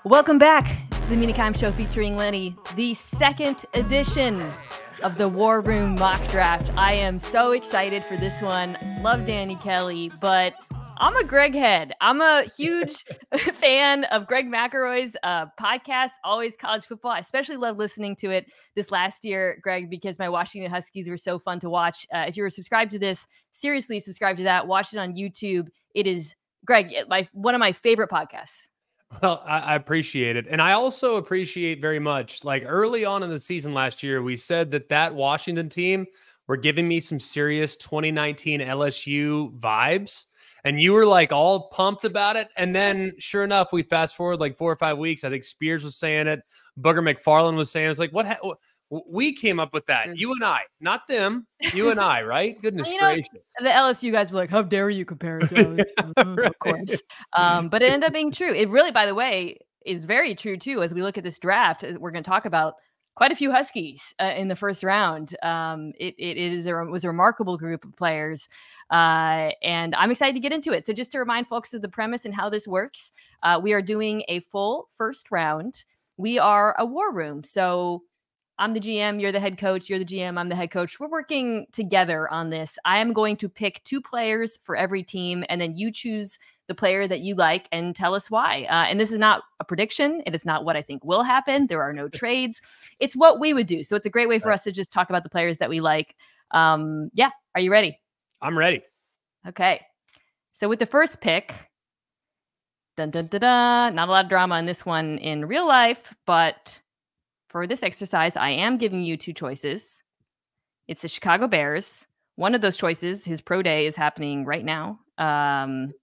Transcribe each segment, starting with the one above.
Welcome back to the Mina Kimes Show featuring Lenny, the second edition of the War Room Mock Draft. I am so excited for this one. Love Danny Kelly, but I'm a Greg head. I'm a huge fan of Greg McElroy's podcast, Always College Football. I especially love listening to it this last year, Greg, because my Washington Huskies were so fun to watch. If you were subscribed to this, seriously subscribe to that. Watch it on YouTube. It is, Greg, one of my favorite podcasts. Well, I appreciate it. And I also appreciate very much, like early on in the season last year, we said that Washington team were giving me some serious 2019 LSU vibes. And you were like all pumped about it. And then sure enough, we fast forward like 4 or 5 weeks. I think Spears was saying it. Booger McFarland was saying, it's like, we came up with that. You and I, not them, you and I, right? Goodness gracious. The LSU guys were like, how dare you compare it to LSU? Right. Of course. But it ended up being true. It really, by the way, is very true too. As we look at this draft, we're going to talk about quite a few Huskies in the first round. It was a remarkable group of players. And I'm excited to get into it. So just to remind folks of the premise and how this works, we are doing a full first round. We are a war room. So I'm the GM, you're the head coach, you're the GM, I'm the head coach. We're working together on this. I am going to pick 2 players for every team, and then you choose the player that you like and tell us why. And this is not a prediction. It is not what I think will happen. There are no trades. It's what we would do. So it's a great way for us to just talk about the players that we like. Yeah. Are you ready? I'm ready. Okay. So with the first pick, dun, dun, dun, dun, not a lot of drama in this one in real life, but for this exercise, I am giving you 2 choices. It's the Chicago Bears. One of those choices, his pro day is happening right now. I'm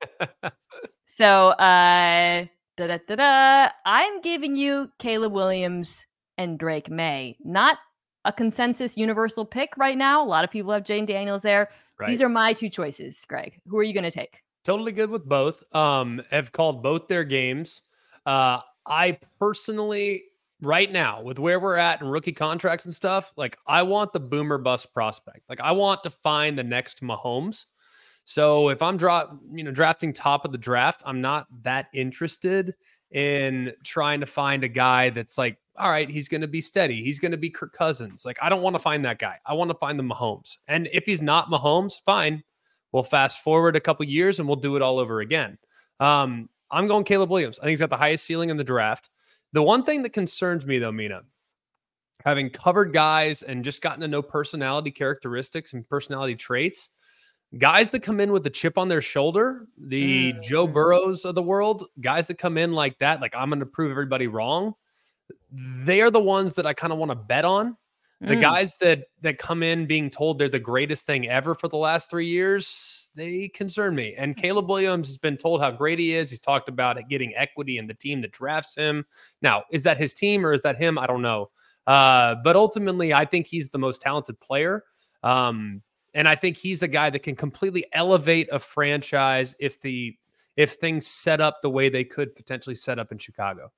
giving you Caleb Williams and Drake May. Not a consensus universal pick right now. A lot of people have Jane Daniels there. Right. These are my 2 choices, Greg. Who are you going to take? Totally good with both. Have called both their games. I personally, right now, with where we're at and rookie contracts and stuff, like I want the boomer bust prospect. Like I want to find the next Mahomes. So if I'm drafting top of the draft, I'm not that interested in trying to find a guy that's like, all right, he's going to be steady. He's going to be Kirk Cousins. Like I don't want to find that guy. I want to find the Mahomes. And if he's not Mahomes, fine. We'll fast forward a couple years and we'll do it all over again. I'm going Caleb Williams. I think he's got the highest ceiling in the draft. The one thing that concerns me, though, Mina, having covered guys and just gotten to know personality characteristics and personality traits, guys that come in with the chip on their shoulder, the Joe Burrows of the world, guys that come in like that, like I'm going to prove everybody wrong, they are the ones that I kind of want to bet on. The guys that come in being told they're the greatest thing ever for the last 3 years, they concern me. And Caleb Williams has been told how great he is. He's talked about it, getting equity in the team that drafts him. Now, is that his team or is that him? I don't know. But ultimately, I think he's the most talented player. And I think he's a guy that can completely elevate a franchise if things set up the way they could potentially set up in Chicago.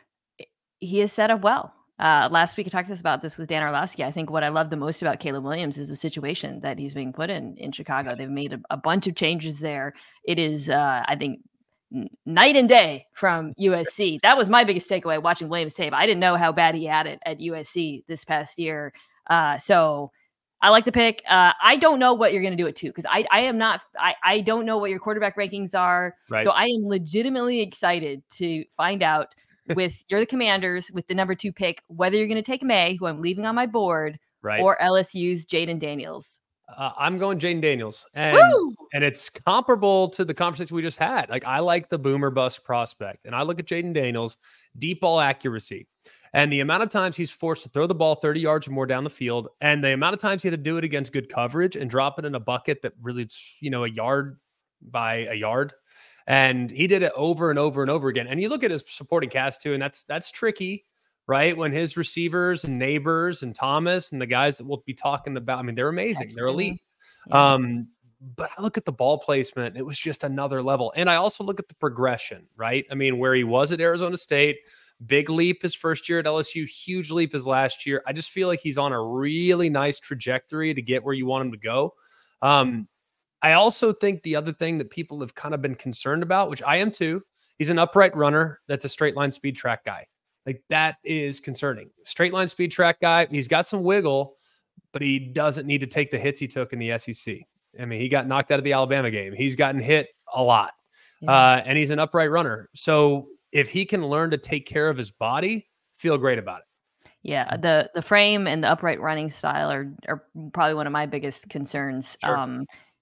He is set up well. Last week, I talked to us about this with Dan Orlovsky. I think what I love the most about Caleb Williams is the situation that he's being put in Chicago. They've made a bunch of changes there. It is, I think, night and day from USC. That was my biggest takeaway watching Williams tape. I didn't know how bad he had it at USC this past year. So I like the pick. I don't know what you're going to do at 2 because I don't know what your quarterback rankings are. Right. So I am legitimately excited to find out you're the Commanders with the number 2 pick, whether you're going to take May, who I'm leaving on my board, right, or LSU's Jaden Daniels. I'm going Jaden Daniels, and it's comparable to the conversation we just had. Like I like the boomer bust prospect, and I look at Jaden Daniels, deep ball accuracy, and the amount of times he's forced to throw the ball 30 yards or more down the field, and the amount of times he had to do it against good coverage and drop it in a bucket that really, a yard by a yard. And he did it over and over and over again. And you look at his supporting cast too, and that's tricky, right? When his receivers and Neighbors and Thomas and the guys that we'll be talking about, I mean, they're amazing. They're elite. Yeah. But I look at the ball placement, it was just another level. And I also look at the progression, right? I mean, where he was at Arizona State, big leap his first year at LSU, huge leap his last year. I just feel like he's on a really nice trajectory to get where you want him to go. I also think the other thing that people have kind of been concerned about, which I am too, He's an upright runner that's a straight line speed track guy. Like, that is concerning. Straight line speed track guy. He's got some wiggle, but he doesn't need to take the hits he took in the SEC. I mean, he got knocked out of the Alabama game. He's gotten hit a lot. And he's an upright runner. So if he can learn to take care of his body, feel great about it. Yeah, the frame and the upright running style are probably one of my biggest concerns. Sure.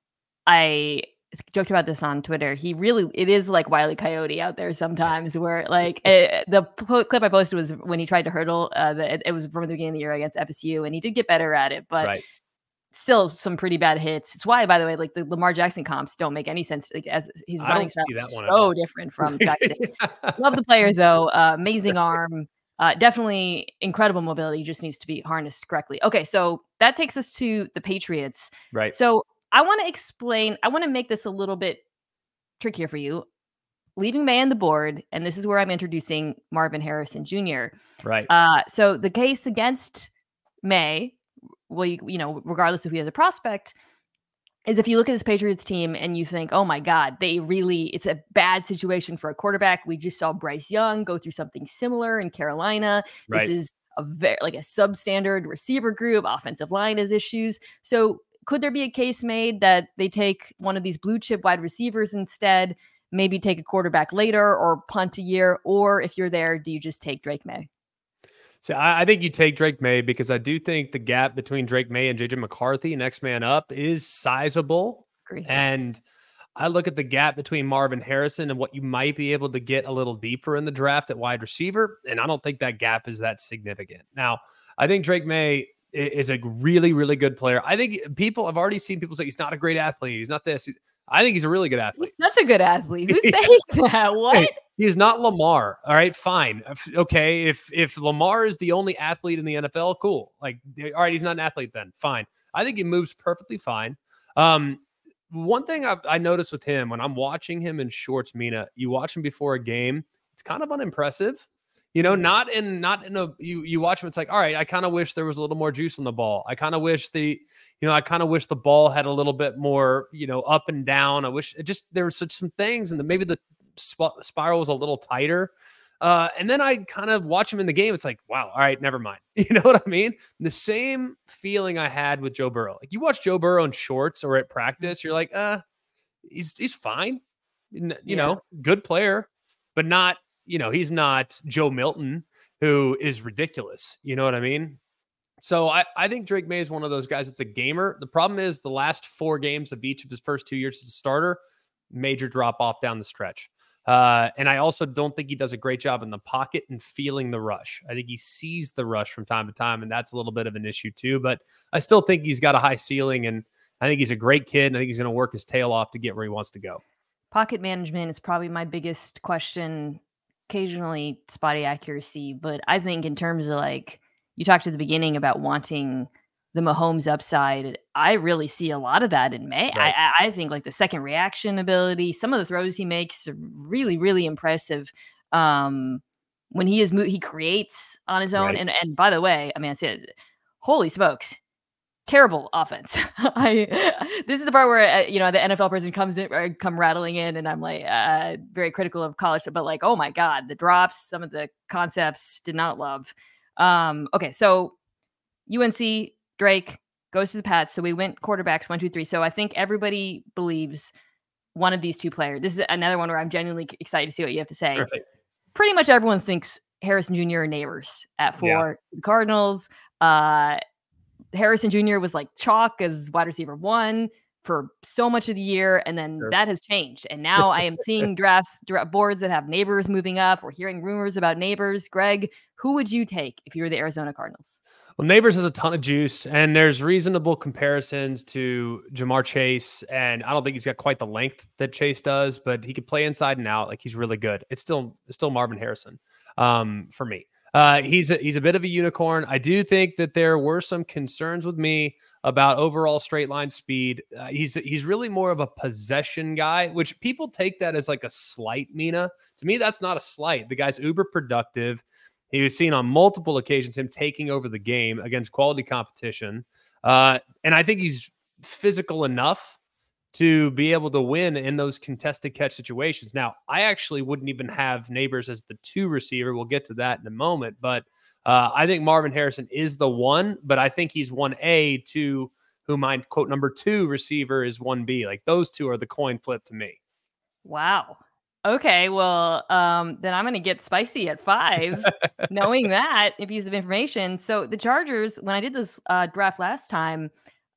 I joked about this on Twitter. It is like Wile E. Coyote out there sometimes, where like the clip I posted was when he tried to hurdle. It was from the beginning of the year against FSU, and he did get better at it, but still some pretty bad hits. It's why, by the way, like the Lamar Jackson comps don't make any sense. Like, as his running style is so different from Jackson. Love the player though. Amazing arm. Definitely incredible mobility. Just needs to be harnessed correctly. Okay, so that takes us to the Patriots. Right. So I want to make this a little bit trickier for you. Leaving May on the board, and this is where I'm introducing Marvin Harrison Jr. Right. So the case against May, well, regardless if he has a prospect, is if you look at this Patriots team and you think, oh my God, it's a bad situation for a quarterback. We just saw Bryce Young go through something similar in Carolina. Right. This is a substandard receiver group. Offensive line has issues. So could there be a case made that they take one of these blue chip wide receivers instead, maybe take a quarterback later or punt a year? Or if you're there, do you just take Drake May? So I think you take Drake May, because I do think the gap between Drake May and JJ McCarthy, next man up, is sizable. Agree. And I look at the gap between Marvin Harrison and what you might be able to get a little deeper in the draft at wide receiver. And I don't think that gap is that significant. Now, I think Drake May is a really, really good player. I think I've already seen people say he's not a great athlete. He's not this. I think he's a really good athlete. He's such a good athlete. Who's saying that? What? Hey, he's not Lamar. All right, fine. Okay, if Lamar is the only athlete in the NFL, cool. Like, all right, he's not an athlete then. Fine. I think he moves perfectly fine. One thing I noticed with him when I'm watching him in shorts, Mina, you watch him before a game, it's kind of unimpressive. Not in you watch him, it's like, all right, I kind of wish there was a little more juice on the ball. I kind of wish the ball had a little bit more, up and down. I wish there were some things, and maybe the spiral was a little tighter. And then I kind of watch him in the game. It's like, wow, all right, never mind. You know what I mean? The same feeling I had with Joe Burrow. Like, you watch Joe Burrow in shorts or at practice, you're like, he's fine. Good player, but not, he's not Joe Milton, who is ridiculous. You know what I mean? So I think Drake May is one of those guys that's a gamer. The problem is the last 4 games of each of his first 2 years as a starter, major drop off down the stretch. And I also don't think he does a great job in the pocket and feeling the rush. I think he sees the rush from time to time, and that's a little bit of an issue too. But I still think he's got a high ceiling, and I think he's a great kid, and I think he's going to work his tail off to get where he wants to go. Pocket management is probably my biggest question. Occasionally spotty accuracy, but I think in terms of, like, you talked at the beginning about wanting the Mahomes upside, I really see a lot of that in May. Right. I think, like, the second reaction ability, some of the throws he makes are really, really impressive. When he creates on his own. Right. And by the way, I mean, I said, holy smokes, terrible offense. This is the part where the NFL person come rattling in, and I'm like very critical of college, but like, oh my God, the drops, some of the concepts did not love. Okay, so UNC, Drake goes to the Pats. So we went quarterbacks 1, 2, 3. So I think everybody believes one of these two players. This is another one where I'm genuinely excited to see what you have to say. Right. Pretty much everyone thinks Harrison Jr. are neighbors at 4. The Cardinals. Harrison Jr. was like chalk as wide receiver 1 for so much of the year, and then that has changed. And now I am seeing draft boards that have neighbors moving up. We're hearing rumors about neighbors. Greg, who would you take if you were the Arizona Cardinals? Well, Neighbors has a ton of juice, and there's reasonable comparisons to Jamar Chase, and I don't think he's got quite the length that Chase does, but he could play inside and out. Like, he's really good. It's still Marvin Harrison for me. He's a bit of a unicorn. I do think that there were some concerns with me about overall straight line speed. He's really more of a possession guy, which people take that as like a slight, Mina. To me, that's not a slight. The guy's uber productive. He was seen on multiple occasions, him taking over the game against quality competition. And I think he's physical enough to be able to win in those contested catch situations. Now, I actually wouldn't even have Neighbors as the 2 receiver. We'll get to that in a moment, but I think Marvin Harrison is the 1, but I think he's 1A to who my quote number 2 receiver is 1B. Like those 2 are the coin flip to me. Wow. Okay, well, then I'm going to get spicy at 5, knowing that piece of information. So the Chargers, when I did this draft last time,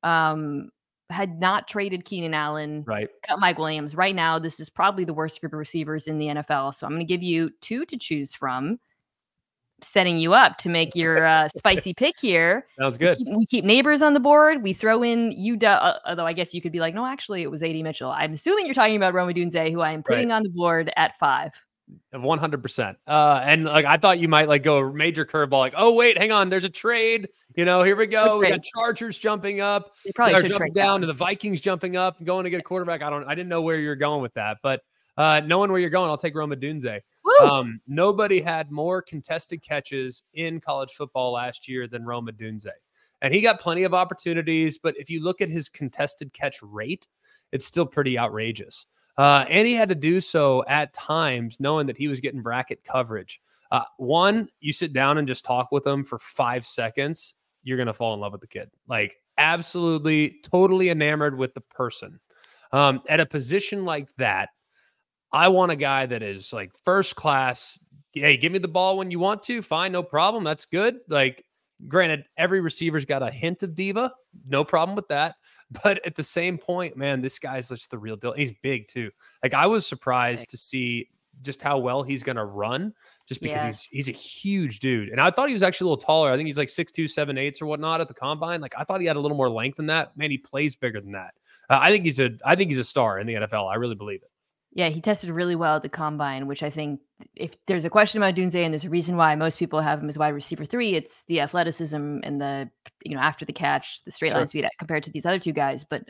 had not traded Keenan Allen, Right. cut Mike Williams. Right now, this is probably the worst group of receivers in the NFL. So I'm going to give you 2 to choose from, setting you up to make your spicy pick here. Sounds good. We keep Neighbors on the board. We throw in although I guess you could be like, no, actually, it was AD Mitchell. I'm assuming you're talking about Rome Odunze, who I am putting on the board at 5. 100%. And like I thought you might like go a major curveball, like, oh wait, hang on, there's a trade. Here we go. We got Chargers jumping up. They probably should jumping down, and the Vikings jumping up and going to get a quarterback. I didn't know where you're going with that, but knowing where you're going, I'll take Rome Odunze. Nobody had more contested catches in college football last year than Rome Odunze. And he got plenty of opportunities, but if you look at his contested catch rate, it's still pretty outrageous. And he had to do so at times knowing that he was getting bracket coverage. One, you sit down and just talk with him for 5 seconds, you're going to fall in love with the kid. Like absolutely, totally enamored with the person. At a position like that, I want a guy that is like first class. Hey, give me the ball when you want to. Fine, no problem. That's good. Like, granted, every receiver's got a hint of diva. No problem with that. But at the same point, man, this guy's just the real deal. He's big too. Like I was surprised to see just how well he's going to run just because he's a huge dude. And I thought he was actually a little taller. I think he's like 6'2", 7'8" or whatnot at the combine. Like I thought he had a little more length than that. Man, he plays bigger than that. I think he's a star in the NFL. I really believe it. Yeah, he tested really well at the combine, which I think if there's a question about Odunze, and there's a reason why most people have him as wide receiver 3, it's the athleticism and the, after the catch, the straight line speed compared to these other 2 guys. But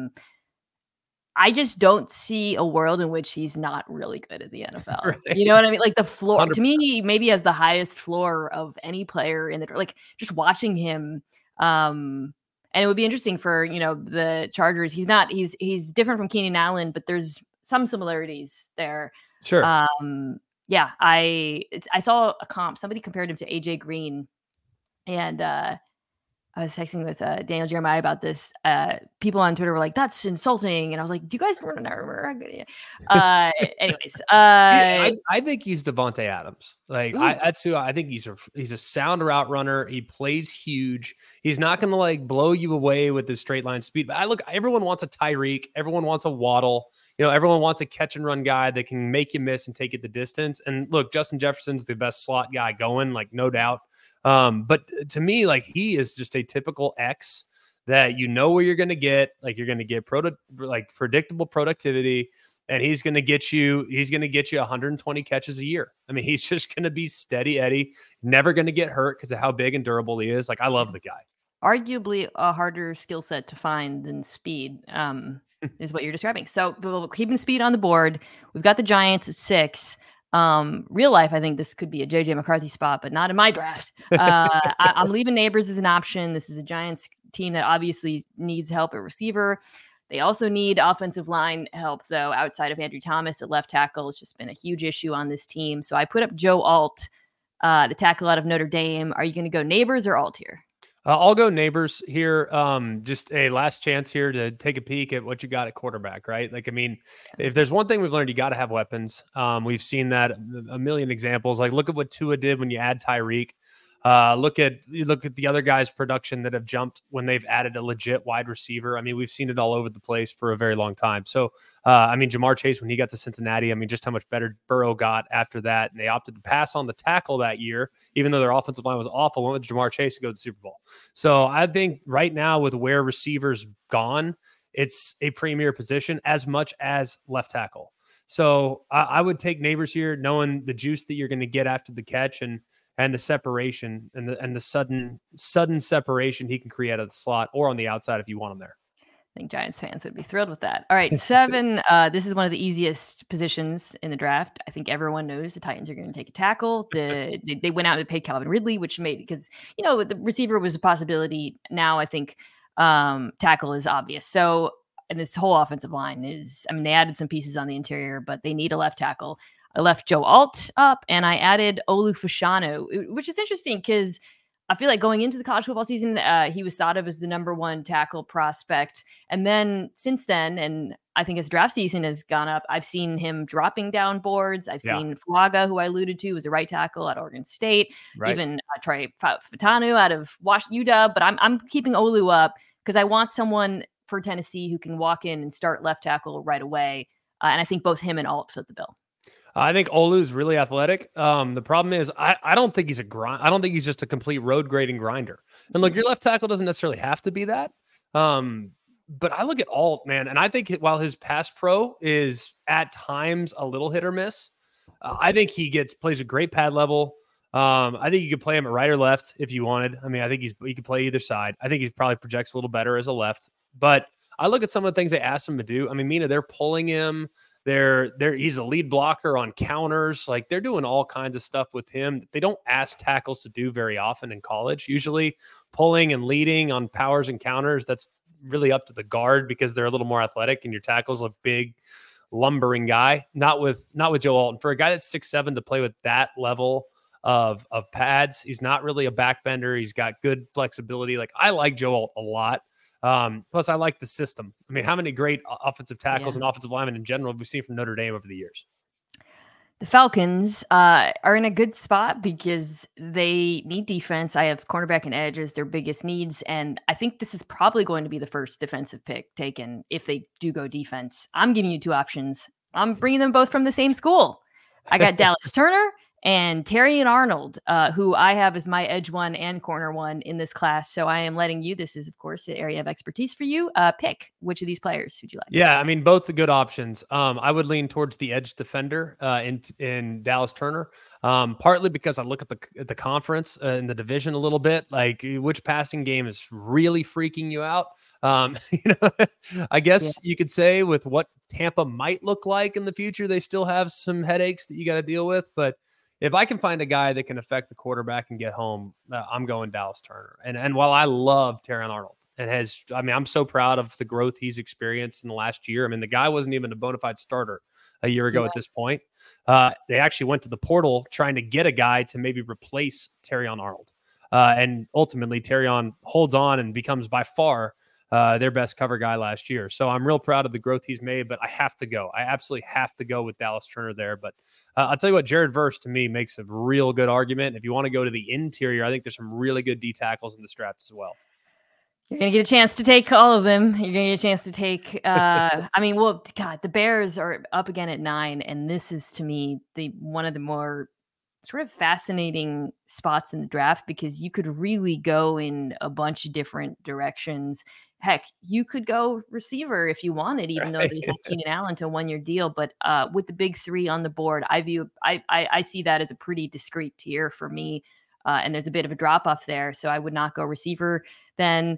I just don't see a world in which he's not really good at the NFL. Right. You know what I mean? Like the floor 100%. To me, he maybe has the highest floor of any player in the, like just watching him. And it would be interesting for, the Chargers. He's different from Keenan Allen, but there's some similarities there. Sure. Yeah, I saw a comp. Somebody compared him to AJ Green, and I was texting with Daniel Jeremiah about this. People on Twitter were like, "That's insulting," and I was like, "Do you guys remember?" Anyways, I think he's Devontae Adams. Like that's who I think he's a sound route runner. He plays huge. He's not going to like blow you away with his straight line speed. But everyone wants a Tyreek. Everyone wants a Waddle. Everyone wants a catch and run guy that can make you miss and take it the distance. And look, Justin Jefferson's the best slot guy going, like no doubt. But to me, like he is just a typical X that where you're going to get, like you're going to get predictable productivity, and he's going to get you 120 catches a year. I mean, he's just going to be steady Eddie, never going to get hurt because of how big and durable he is. Like I love the guy. Arguably a harder skill set to find than speed, is what you're describing. So we'll keeping speed on the board. We've got the Giants at 6. Real life, I think this could be a JJ McCarthy spot, but not in my draft. I'm leaving Neighbors as an option. This is a Giants team that obviously needs help at receiver. They also need offensive line help, though, outside of Andrew Thomas at left tackle. It's just been a huge issue on this team. So I put up Joe Alt, the tackle out of Notre Dame. Are you going to go Neighbors or Alt here? I'll go Neighbors here. Just a last chance here to take a peek at what you got at quarterback, right? Like, I mean, if there's one thing we've learned, you got to have weapons. We've seen that a million examples. Like, look at what Tua did when you add Tyreek. Look at the other guys' production that have jumped when they've added a legit wide receiver. I mean, we've seen it all over the place for a very long time. So, I mean, Jamar Chase, when he got to Cincinnati, I mean, just how much better Burrow got after that. And they opted to pass on the tackle that year, even though their offensive line was awful, went with Jamar Chase to go to the Super Bowl. So I think right now with where receivers gone, it's a premier position as much as left tackle. So I would take Neighbors here, knowing the juice that you're going to get after the catch and the separation and the sudden separation he can create at the slot or on the outside if you want him there. I think Giants fans would be thrilled with that. All right, 7. This is one of the easiest positions in the draft. I think everyone knows the Titans are going to take a tackle. They went out and paid Calvin Ridley, which made, because the receiver was a possibility. Now I think tackle is obvious. So and this whole offensive line is, I mean, they added some pieces on the interior, but they need a left tackle. I left Joe Alt up and I added Olu Fashanu, which is interesting because I feel like going into the college football season, he was thought of as the number one tackle prospect. And then since then, and I think as draft season has gone up, I've seen him dropping down boards. I've seen Fuaga, who I alluded to, was a right tackle at Oregon State. Right. Even Trey Fatanu out of UW. But I'm keeping Olu up because I want someone for Tennessee who can walk in and start left tackle right away. And I think both him and Alt fit the bill. I think Olu's really athletic. The problem is I don't think he's a grind. I don't think he's just a complete road grading grinder. And look, your left tackle doesn't necessarily have to be that. But I look at Alt, man, and I think while his pass pro is at times a little hit or miss, I think he plays a great pad level. I think you could play him at right or left if you wanted. I mean, I think he could play either side. I think he probably projects a little better as a left. But I look at some of the things they asked him to do. I mean, Mina, they're pulling him. He's a lead blocker on counters. Like, they're doing all kinds of stuff with him that they don't ask tackles to do very often in college. Usually pulling and leading on powers and counters, that's really up to the guard because they're a little more athletic and your tackle's a big lumbering guy. Not with Joe Alton. For a guy that's 6'7" to play with that level of pads, he's not really a backbender. He's got good flexibility. Like, I like Joe Alton a lot. Plus, I like the system. I mean, how many great offensive tackles and offensive linemen in general have we seen from Notre Dame over the years? The Falcons are in a good spot because they need defense. I have cornerback and edge as their biggest needs, and I think this is probably going to be the first defensive pick taken if they do go defense. I'm giving you two options. I'm bringing them both from the same school. I got Dallas Turner and Terrion Arnold, who I have as my edge one and corner one in this class. So I am letting you, this is of course the area of expertise for you, pick which of these players would you like? Yeah, I mean, both the good options. I would lean towards the edge defender in Dallas Turner, partly because I look at the conference in the division a little bit, like which passing game is really freaking you out. I guess you could say with what Tampa might look like in the future, they still have some headaches that you got to deal with, but if I can find a guy that can affect the quarterback and get home, I'm going Dallas Turner. And while I love Terrion Arnold and I'm so proud of the growth he's experienced in the last year. I mean, the guy wasn't even a bona fide starter a year ago at this point. They actually went to the portal trying to get a guy to maybe replace Terrion Arnold. And ultimately, Terrion holds on and becomes by far their best cover guy last year. So I'm real proud of the growth he's made, but I have to go. I absolutely have to go with Dallas Turner there. But I'll tell you what, Jared Verse to me makes a real good argument. If you want to go to the interior, I think there's some really good D tackles in this draft as well. You're going to get a chance to take all of them. You're going to get a chance to take, the Bears are up again at 9. And this is to me, one of the more sort of fascinating spots in the draft because you could really go in a bunch of different directions. Heck, you could go receiver if you wanted, even though they have Keenan Allen to a 1-year deal. But with the big three on the board, I see that as a pretty discrete tier for me. And there's a bit of a drop off there. So I would not go receiver then.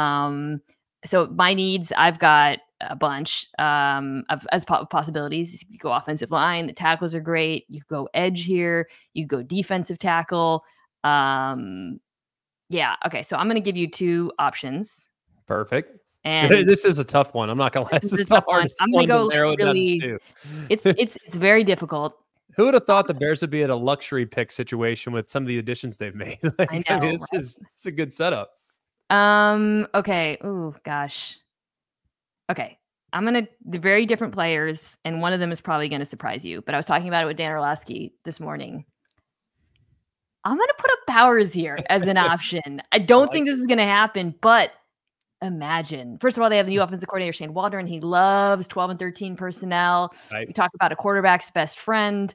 So my needs, I've got a bunch as possibilities. You go offensive line, the tackles are great. You go edge here. You go defensive tackle. Okay. So I'm going to give you two options. Perfect. And this is a tough one. I'm not going to lie. This is the hardest I'm going to go really, it's very difficult. Who would have thought the Bears would be at a luxury pick situation with some of the additions they've made? I know. It's a good setup. Okay. Oh gosh. Okay. They're very different players, and one of them is probably going to surprise you. But I was talking about it with Dan Orlovsky this morning. I'm going to put up Bowers here as an option. I don't think this is going to happen, but imagine. First of all, they have the new offensive coordinator, Shane Waldron. He loves 12 and 13 personnel. Right. We talk about a quarterback's best friend.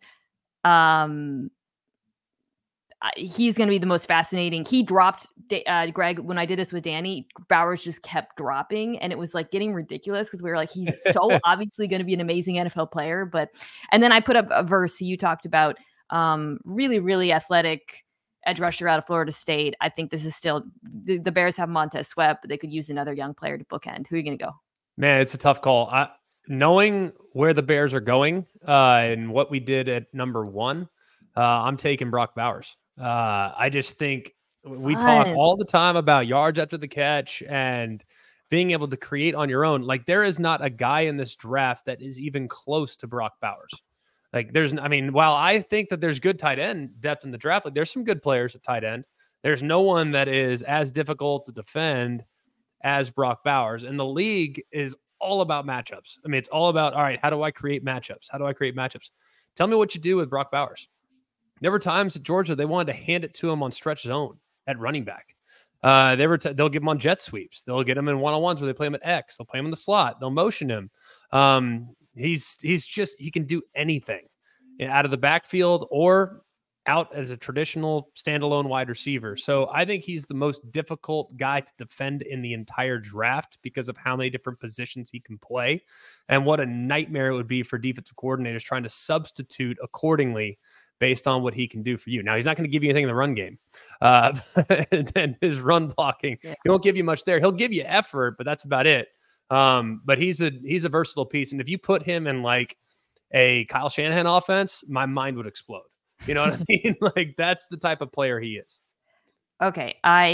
He's going to be the most fascinating. He dropped, Greg, when I did this with Danny, Bowers just kept dropping, and it was like getting ridiculous because we were like, he's so obviously going to be an amazing NFL player. And then I put up a Verse who you talked about, really, really athletic edge rusher out of Florida State. I think this is still, the Bears have Montez Sweat, but they could use another young player to bookend. Who are you going to go? Man, it's a tough call. Knowing where the Bears are going and what we did at number 1, I'm taking Brock Bowers. I just think we talk all the time about yards after the catch and being able to create on your own. Like, there is not a guy in this draft that is even close to Brock Bowers. Like, while I think that there's good tight end depth in the draft, like there's some good players at tight end. There's no one that is as difficult to defend as Brock Bowers. And the league is all about matchups. I mean, it's all about, all right, how do I create matchups? How do I create matchups? Tell me what you do with Brock Bowers. There were times at Georgia they wanted to hand it to him on stretch zone at running back. They'll give him on jet sweeps. They'll get him in one-on-ones where they play him at X. They'll play him in the slot. They'll motion him. He can do anything out of the backfield or out as a traditional standalone wide receiver. So I think he's the most difficult guy to defend in the entire draft because of how many different positions he can play and what a nightmare it would be for defensive coordinators trying to substitute accordingly based on what he can do for you. Now, he's not going to give you anything in the run game and his run blocking. Yeah. He won't give you much there. He'll give you effort, but that's about it. But he's a versatile piece. And if you put him in like a Kyle Shanahan offense, my mind would explode. You know what I mean? Like, that's the type of player he is. Okay.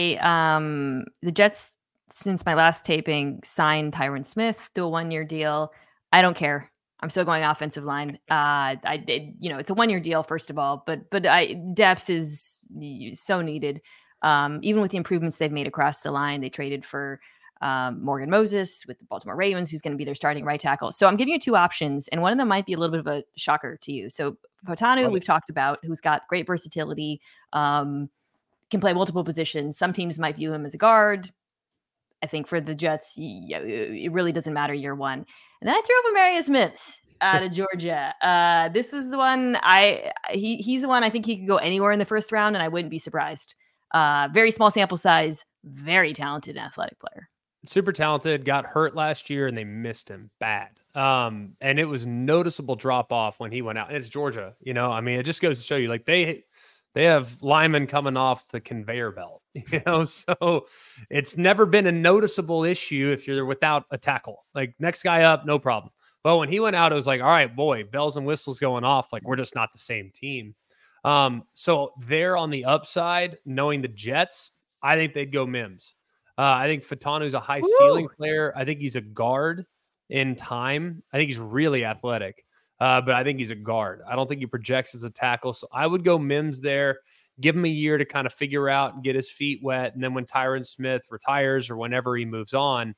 The Jets, since my last taping, signed Tyron Smith to a 1-year deal. I don't care. I'm still going offensive line. It's a 1-year deal, first of all, but depth is so needed. Even with the improvements they've made across the line, they traded for Morgan Moses with the Baltimore Ravens, who's going to be their starting right tackle. So I'm giving you two options, and one of them might be a little bit of a shocker to you. So Fautanu, we've talked about, who's got great versatility, can play multiple positions. Some teams might view him as a guard. I think for the Jets, it really doesn't matter year one. And then I threw over Amarius Mims out of Georgia. This is the one he's the one I think he could go anywhere in the first round, and I wouldn't be surprised. Very small sample size, very talented athletic player. Super talented, got hurt last year and they missed him bad. And it was noticeable drop off when he went out. And it's Georgia, it just goes to show you, like, they have linemen coming off the conveyor belt, so it's never been a noticeable issue if you're without a tackle. Like, next guy up, no problem. But when he went out, it was like, all right, boy, bells and whistles going off. Like, we're just not the same team. So they're on the upside, knowing the Jets, I think they'd go Mims. I think Fatanu's a high ceiling player. I think he's a guard in time. I think he's really athletic, but I think he's a guard. I don't think he projects as a tackle. So I would go Mims there, give him a year to kind of figure out and get his feet wet. And then when Tyron Smith retires or whenever he moves on,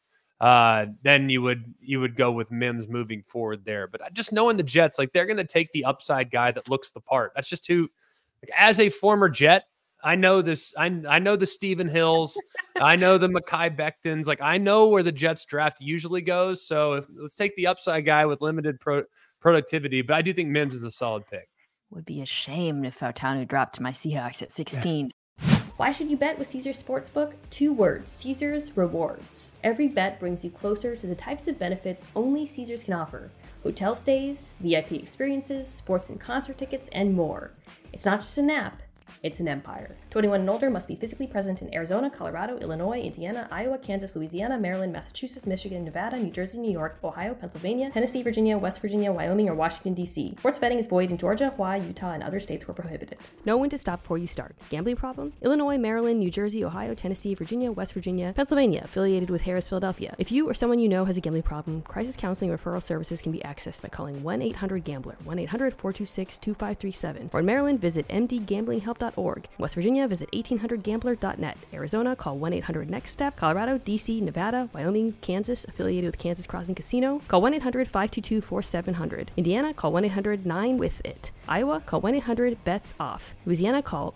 then you would go with Mims moving forward there. But just knowing the Jets, like, they're going to take the upside guy that looks the part. That's just too, like, as a former Jet, I know this. I know the Stephen Hills. I know the Mekhi Bectons. Like, I know where the Jets draft usually goes. So let's take the upside guy with limited productivity. But I do think Mims is a solid pick. Would be a shame if Fautanu dropped my Seahawks at 16. Why should you bet with Caesars Sportsbook? 2 words: Caesars Rewards. Every bet brings you closer to the types of benefits only Caesars can offer: hotel stays, VIP experiences, sports and concert tickets, and more. It's not just an app. It's an empire. 21 and older must be physically present in Arizona, Colorado, Illinois, Indiana, Iowa, Kansas, Louisiana, Maryland, Massachusetts, Michigan, Nevada, New Jersey, New York, Ohio, Pennsylvania, Tennessee, Virginia, West Virginia, Wyoming, or Washington, D.C. Sports betting is void in Georgia, Hawaii, Utah, and other states where prohibited. Know when to stop before you start. Gambling problem? Illinois, Maryland, New Jersey, Ohio, Tennessee, Virginia, West Virginia, Pennsylvania, affiliated with Harris, Philadelphia. If you or someone you know has a gambling problem, crisis counseling referral services can be accessed by calling 1-800-GAMBLER, 1-800-426-2537. Or in Maryland, visit mdgamblinghelp.org. West Virginia, visit 1800gambler.net. Arizona, call 1-800-NEXT-STEP. Colorado, DC, Nevada, Wyoming, Kansas, affiliated with Kansas Crossing Casino, call 1-800-522-4700. Indiana, call 1-800-9-WITH-IT. Iowa, call 1-800-BETS-OFF. Louisiana, call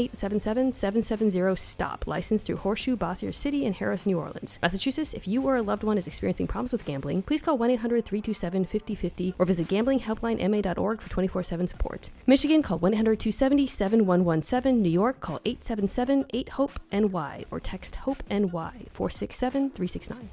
1-877-770-STOP. Licensed through Horseshoe, Bossier City, and Harris, New Orleans. Massachusetts, if you or a loved one is experiencing problems with gambling, please call 1-800-327-5050 or visit gamblinghelplinema.org for 24/7 support. Michigan, call 1-800-270-7117. New York, call 877-8-HOPE-NY or text HOPE-NY 467-369.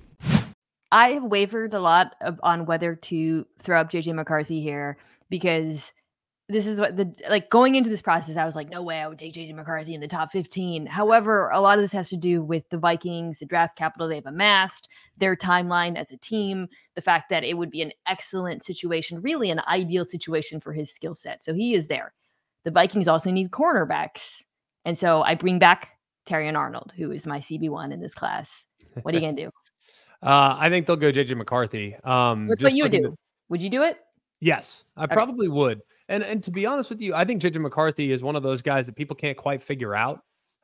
I have wavered a lot on whether to throw up JJ McCarthy here, because this is what going into this process, I was like, no way I would take JJ McCarthy in the top 15. However, a lot of this has to do with the Vikings, the draft capital they've amassed, their timeline as a team, the fact that it would be an excellent situation, really an ideal situation for his skill set. So he is there. The Vikings also need cornerbacks. And so I bring back Terrion Arnold, who is my CB1 in this class. What are you going to do? I think they'll go JJ McCarthy. What's what you would do? Would you do it? Yes, I probably would. And to be honest with you, I think JJ McCarthy is one of those guys that people can't quite figure out.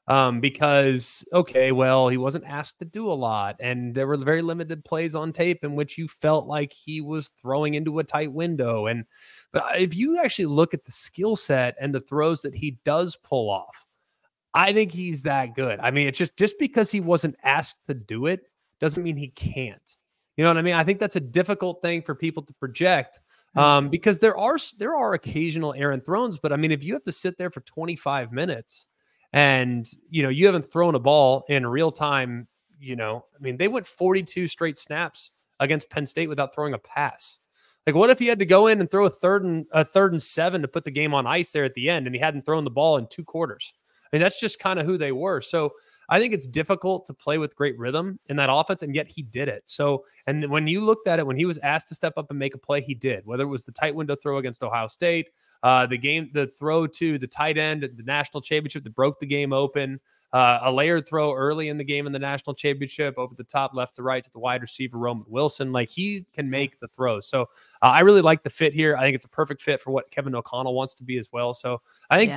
Because okay, well, he wasn't asked to do a lot, and there were very limited plays on tape in which you felt like he was throwing into a tight window. But if you actually look at the skill set and the throws that he does pull off, I think he's that good. I mean, it's just because he wasn't asked to do it doesn't mean he can't. You know what I mean? I think that's a difficult thing for people to project. Because there are occasional errant throws, but I mean, if you have to sit there for 25 minutes and you haven't thrown a ball in real time, I mean, they went 42 straight snaps against Penn State without throwing a pass. Like, what if he had to go in and throw a third and 7 to put the game on ice there at the end, and he hadn't thrown the ball in 2 quarters? I mean, that's just kind of who they were. So I think it's difficult to play with great rhythm in that offense, and yet he did it. So, and when you looked at it, when he was asked to step up and make a play, he did. Whether it was the tight window throw against Ohio State, the throw to the tight end at the national championship that broke the game open, a layered throw early in the game in the national championship over the top left to right to the wide receiver Roman Wilson. Like, he can make the throws. So I really like the fit here. I think it's a perfect fit for what Kevin O'Connell wants to be as well. So I think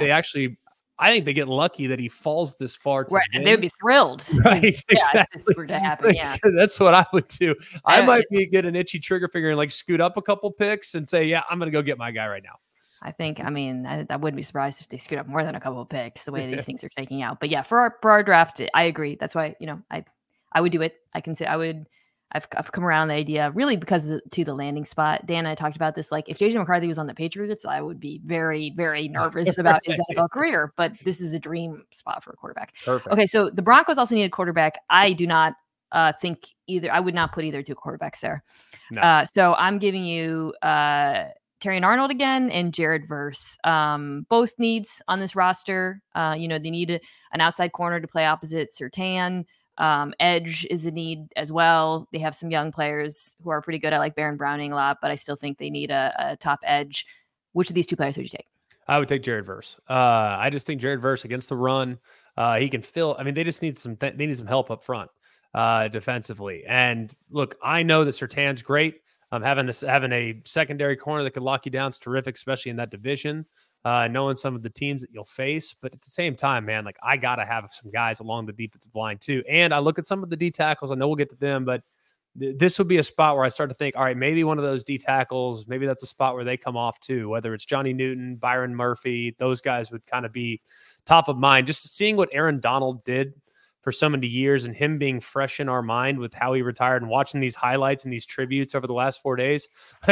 I think they get lucky that he falls this far. Right, and they'd be thrilled. Right, yeah, exactly. if this were to happen. Yeah, that's what I would do. I might get an itchy trigger finger and like scoot up a couple picks and say, "Yeah, I'm going to go get my guy right now." I mean, I wouldn't be surprised if they scoot up more than a couple of picks the way these things are shaking out. But yeah, for our draft, I agree. That's why I would do it. I can say I would. I've come around the idea really because to the landing spot. Dan and I talked about this. Like, if JJ McCarthy was on the Patriots, I would be very, very nervous about his NFL career. But this is a dream spot for a quarterback. Perfect. Okay, so the Broncos also need a quarterback. I do not think either. I would not put either two quarterbacks there. No. So I'm giving you Terrion Arnold again and Jared Verse. Both needs on this roster. They need an outside corner to play opposite Surtain. Edge is a need as well. They have some young players who are pretty good. I like Baron Browning a lot, but I still think they need a top edge. Which of these two players would you take? I would take Jared Verse. I just think Jared Verse against the run, he can fill. I mean, they just need they need some help up front defensively. And look, I know that Surtain's great. Having a secondary corner that could lock you down is terrific, especially in that division. Knowing some of the teams that you'll face, but at the same time, man, like, I gotta have some guys along the defensive line too. And I look at some of the D tackles. I know we'll get to them, but this would be a spot where I start to think, all right, maybe one of those D tackles, maybe that's a spot where they come off too. Whether it's Johnny Newton, Byron Murphy, those guys would kind of be top of mind. Just seeing what Aaron Donald did for so many years and him being fresh in our mind with how he retired and watching these highlights and these tributes over the last 4 days,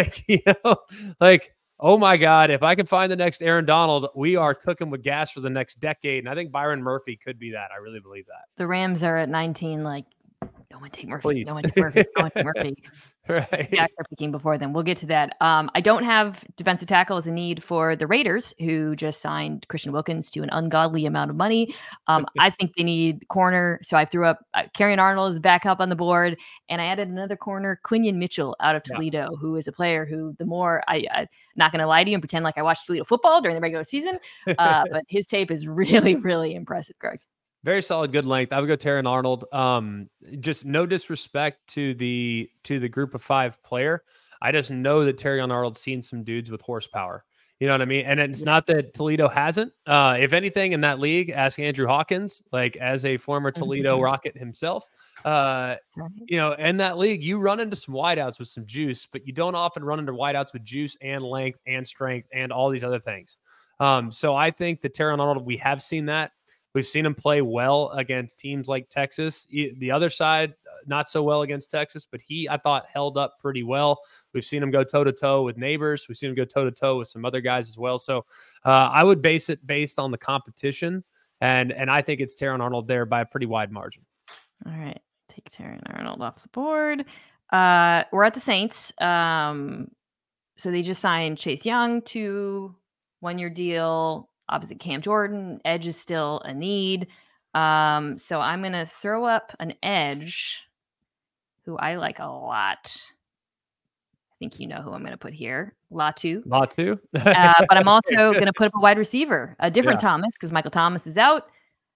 oh my God, if I can find the next Aaron Donald, we are cooking with gas for the next decade. And I think Byron Murphy could be that. I really believe that. The Rams are at 19, like, no one take Murphy. Please. No one take Murphy. No one take Murphy. Right. Yeah, they're picking before them. We'll get to that. I don't have defensive tackle as a need for the Raiders, who just signed Christian Wilkins to an ungodly amount of money. I think they need corner. So I threw up Terrion Arnold as backup on the board, and I added another corner, Quinion Mitchell out of Toledo, who is a player who the more I'm not going to lie to you and pretend like I watched Toledo football during the regular season, but his tape is really, really impressive, Greg. Very solid, good length. I would go Terrion Arnold. Just no disrespect to the group of 5 player. I just know that Terrion Arnold's seen some dudes with horsepower. You know what I mean? And it's not that Toledo hasn't. If anything in that league, ask Andrew Hawkins, like, as a former Toledo Rocket himself. In that league, you run into some wideouts with some juice, but you don't often run into wideouts with juice and length and strength and all these other things. So I think that Terrion Arnold, we have seen that. We've seen him play well against teams like Texas. The other side, not so well against Texas, but I thought, held up pretty well. We've seen him go toe-to-toe with Neighbors. We've seen him go toe-to-toe with some other guys as well. So I would base it based on the competition, and I think it's Terrion Arnold there by a pretty wide margin. All right. Take Terrion Arnold off the board. We're at the Saints. So they just signed Chase Young to 1-year deal. Opposite Cam Jordan, edge is still a need. So I'm going to throw up an edge who I like a lot. I think you know who I'm going to put here. Latu. But I'm also going to put up a wide receiver, a different Thomas, because Michael Thomas is out.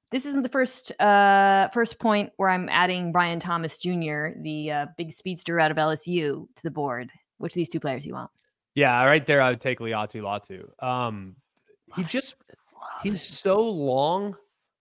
This isn't the first point where I'm adding Brian Thomas Jr., the big speedster out of LSU, to the board. Which of these two players you want? Yeah, right there, I would take Laiatu Latu. He's so long.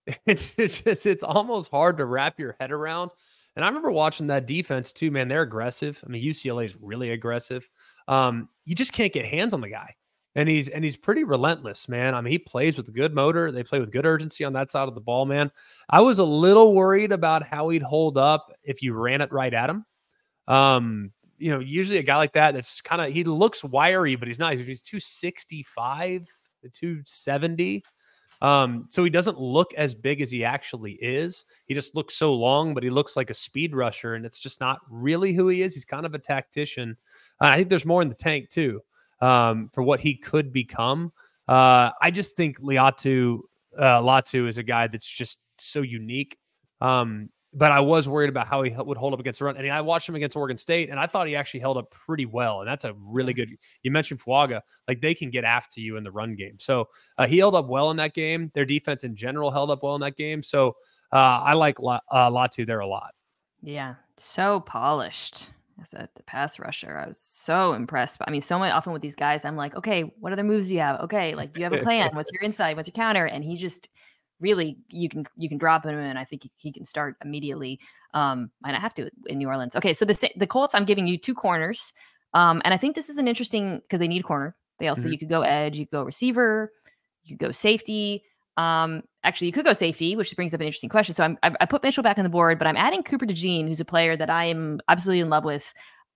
It's almost hard to wrap your head around. And I remember watching that defense too, man. They're aggressive. I mean, UCLA is really aggressive. You just can't get hands on the guy. And he's pretty relentless, man. I mean, he plays with a good motor. They play with good urgency on that side of the ball, man. I was a little worried about how he'd hold up if you ran it right at him. Usually a guy like that's kind of, he looks wiry, but he's not. He's 265, 270. So he doesn't look as big as he actually is. He just looks so long, but he looks like a speed rusher, and it's just not really who he is. He's kind of a tactician. I think there's more in the tank too, for what he could become. I just think Laiatu Latu is a guy that's just so unique. But I was worried about how he would hold up against the run. And I watched him against Oregon State, and I thought he actually held up pretty well. And that's a really good – you mentioned Fuaga. Like, they can get after you in the run game. So he held up well in that game. Their defense in general held up well in that game. So I like Latu there a lot. Yeah, so polished as a pass rusher. I was so impressed. I mean, so often with these guys, I'm like, okay, what other moves do you have? Okay, like, do you have a plan? What's your inside? What's your counter? And he just – really, you can drop him, and I think he can start immediately. Might not have to in New Orleans. Okay, so the Colts, I'm giving you two corners, and I think this is an interesting because they need corner. They also you could go edge, you could go receiver, you could go safety. Actually, you could go safety, which brings up an interesting question. So I put Mitchell back on the board, but I'm adding Cooper DeJean, who's a player that I am absolutely in love with.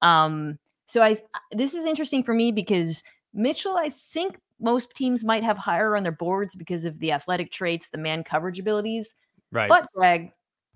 So this is interesting for me because Mitchell, I think most teams might have higher on their boards because of the athletic traits, the man coverage abilities. Right. But Greg,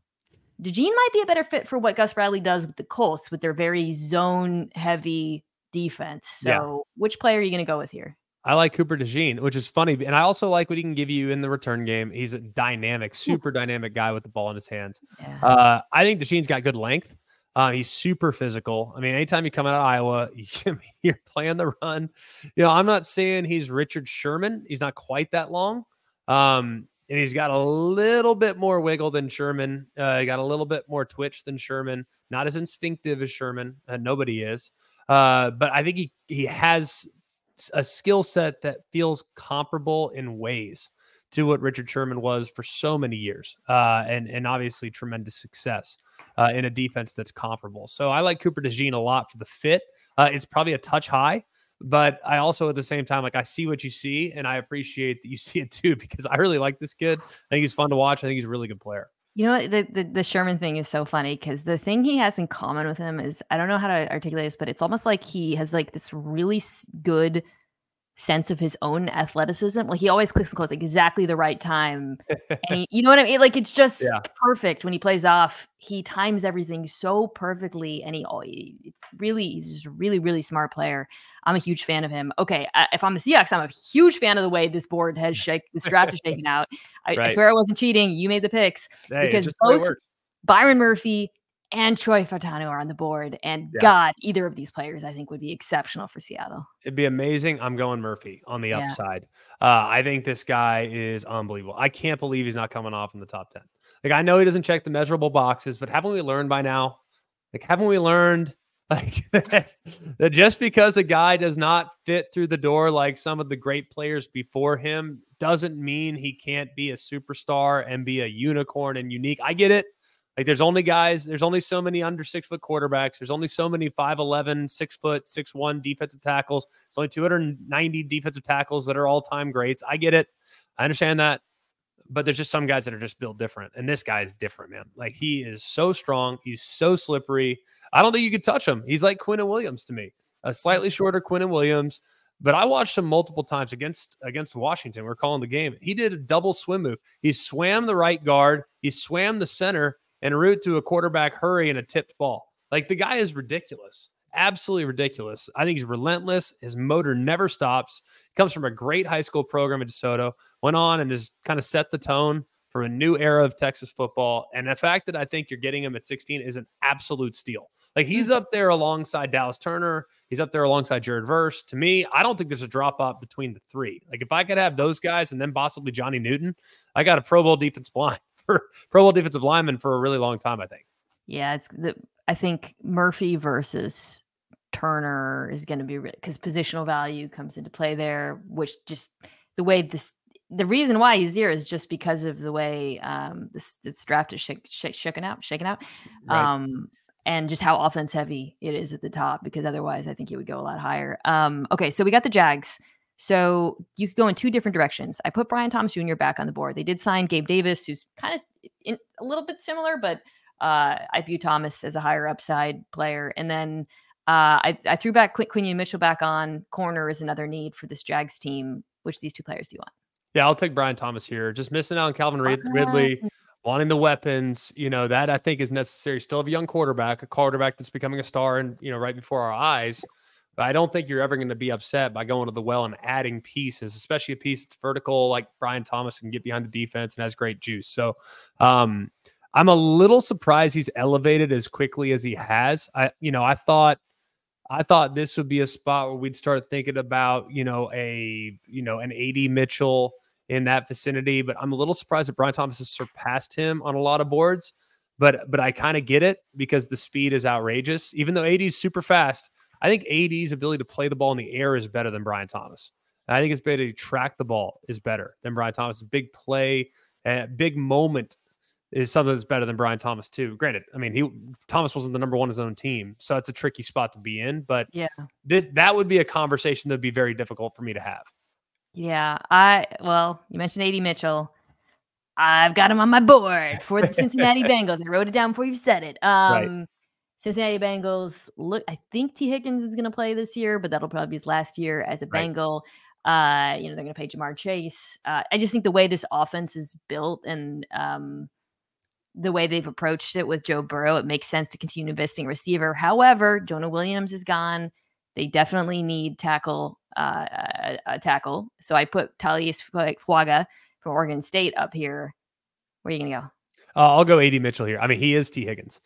DeJean might be a better fit for what Gus Bradley does with the Colts with their very zone heavy defense. So which player are you going to go with here? I like Cooper DeJean, which is funny. And I also like what he can give you in the return game. He's a dynamic, super dynamic guy with the ball in his hands. Yeah. I think DeJean's got good length. He's super physical. I mean, anytime you come out of Iowa, you're playing the run. I'm not saying he's Richard Sherman. He's not quite that long. And he's got a little bit more wiggle than Sherman. He got a little bit more twitch than Sherman. Not as instinctive as Sherman. Nobody is. But I think he has a skill set that feels comparable in ways to what Richard Sherman was for so many years, and obviously tremendous success in a defense that's comparable. So I like Cooper DeJean a lot for the fit. It's probably a touch high, but I also at the same time, like, I see what you see, and I appreciate that you see it too, because I really like this kid. I think he's fun to watch. I think he's a really good player. You know, the Sherman thing is so funny because the thing he has in common with him is, I don't know how to articulate this, but it's almost like he has like this really good sense of his own athleticism. Like, he always clicks and close like exactly the right time. And you know what I mean? Like, it's just perfect when he plays off. He times everything so perfectly, and he's just a really, really smart player. I'm a huge fan of him. Okay, if I'm the Seahawks, I'm a huge fan of the way this board has this draft is shaken out. I swear I wasn't cheating. You made the picks because both Byron Murphy and Troy Fautanu are on the board. And God, either of these players, I think, would be exceptional for Seattle. It'd be amazing. I'm going Murphy on the upside. I think this guy is unbelievable. I can't believe he's not coming off in the top 10. Like, I know he doesn't check the measurable boxes, but haven't we learned by now? Like, haven't we learned like that just because a guy does not fit through the door like some of the great players before him doesn't mean he can't be a superstar and be a unicorn and unique. I get it. Like, there's only so many under 6 foot quarterbacks. There's only so many 5'11", 6 foot, 6'1" defensive tackles. It's only 290 defensive tackles that are all-time greats. I get it. I understand that. But there's just some guys that are just built different. And this guy is different, man. Like, he is so strong. He's so slippery. I don't think you could touch him. He's like Quinnen Williams to me. A slightly shorter Quinnen Williams. But I watched him multiple times against Washington. We're calling the game. He did a double swim move. He swam the right guard. He swam the center en route to a quarterback hurry and a tipped ball. Like, the guy is ridiculous. Absolutely ridiculous. I think he's relentless. His motor never stops. Comes from a great high school program at DeSoto. Went on and has kind of set the tone for a new era of Texas football. And the fact that I think you're getting him at 16 is an absolute steal. Like he's up there alongside Dallas Turner. He's up there alongside Jared Verse. To me, I don't think there's a drop off between the three. Like if I could have those guys and then possibly Johnny Newton, I got a Pro Bowl defensive lineman for a really long time, I think. Yeah, I think Murphy versus Turner is going to be because positional value comes into play there, which just the way the reason why he's here is just because of the way this draft is shaken out, Right. and just how offense heavy it is at the top. Because otherwise, I think he would go a lot higher. Okay, so we got the Jags. So you could go in two different directions. I put Brian Thomas Jr. back on the board. They did sign Gabe Davis, who's kind of a little bit similar, but I view Thomas as a higher upside player. And then I threw back Quinion Mitchell back on. Corner is another need for this Jags team. Which of these two players do you want? Yeah, I'll take Brian Thomas here. Just missing out on Calvin Ridley, wanting the weapons. That I think is necessary. Still have a young quarterback, a quarterback that's becoming a star and, right before our eyes. But I don't think you're ever going to be upset by going to the well and adding pieces, especially a piece that's vertical like Brian Thomas can get behind the defense and has great juice. So I'm a little surprised he's elevated as quickly as he has. I thought this would be a spot where we'd start thinking about, an AD Mitchell in that vicinity, but I'm a little surprised that Brian Thomas has surpassed him on a lot of boards, but I kind of get it because the speed is outrageous. Even though AD is super fast, I think AD's ability to play the ball in the air is better than Brian Thomas. And I think his ability to track the ball is better than Brian Thomas. Big play, big moment is something that's better than Brian Thomas too. Granted, I mean, Thomas wasn't the number one in his own team, so it's a tricky spot to be in. But yeah, that would be a conversation that would be very difficult for me to have. Yeah, you mentioned AD Mitchell. I've got him on my board for the Cincinnati Bengals. I wrote it down before you said it. Right. Cincinnati Bengals. Look, I think T. Higgins is going to play this year, but that'll probably be his last year as a Bengal. They're going to pay Jamar Chase. I just think the way this offense is built and the way they've approached it with Joe Burrow, it makes sense to continue investing receiver. However, Jonah Williams is gone. They definitely need a tackle. So I put Talius Fuaga from Oregon State up here. Where are you going to go? I'll go AD Mitchell here. I mean, he is T. Higgins.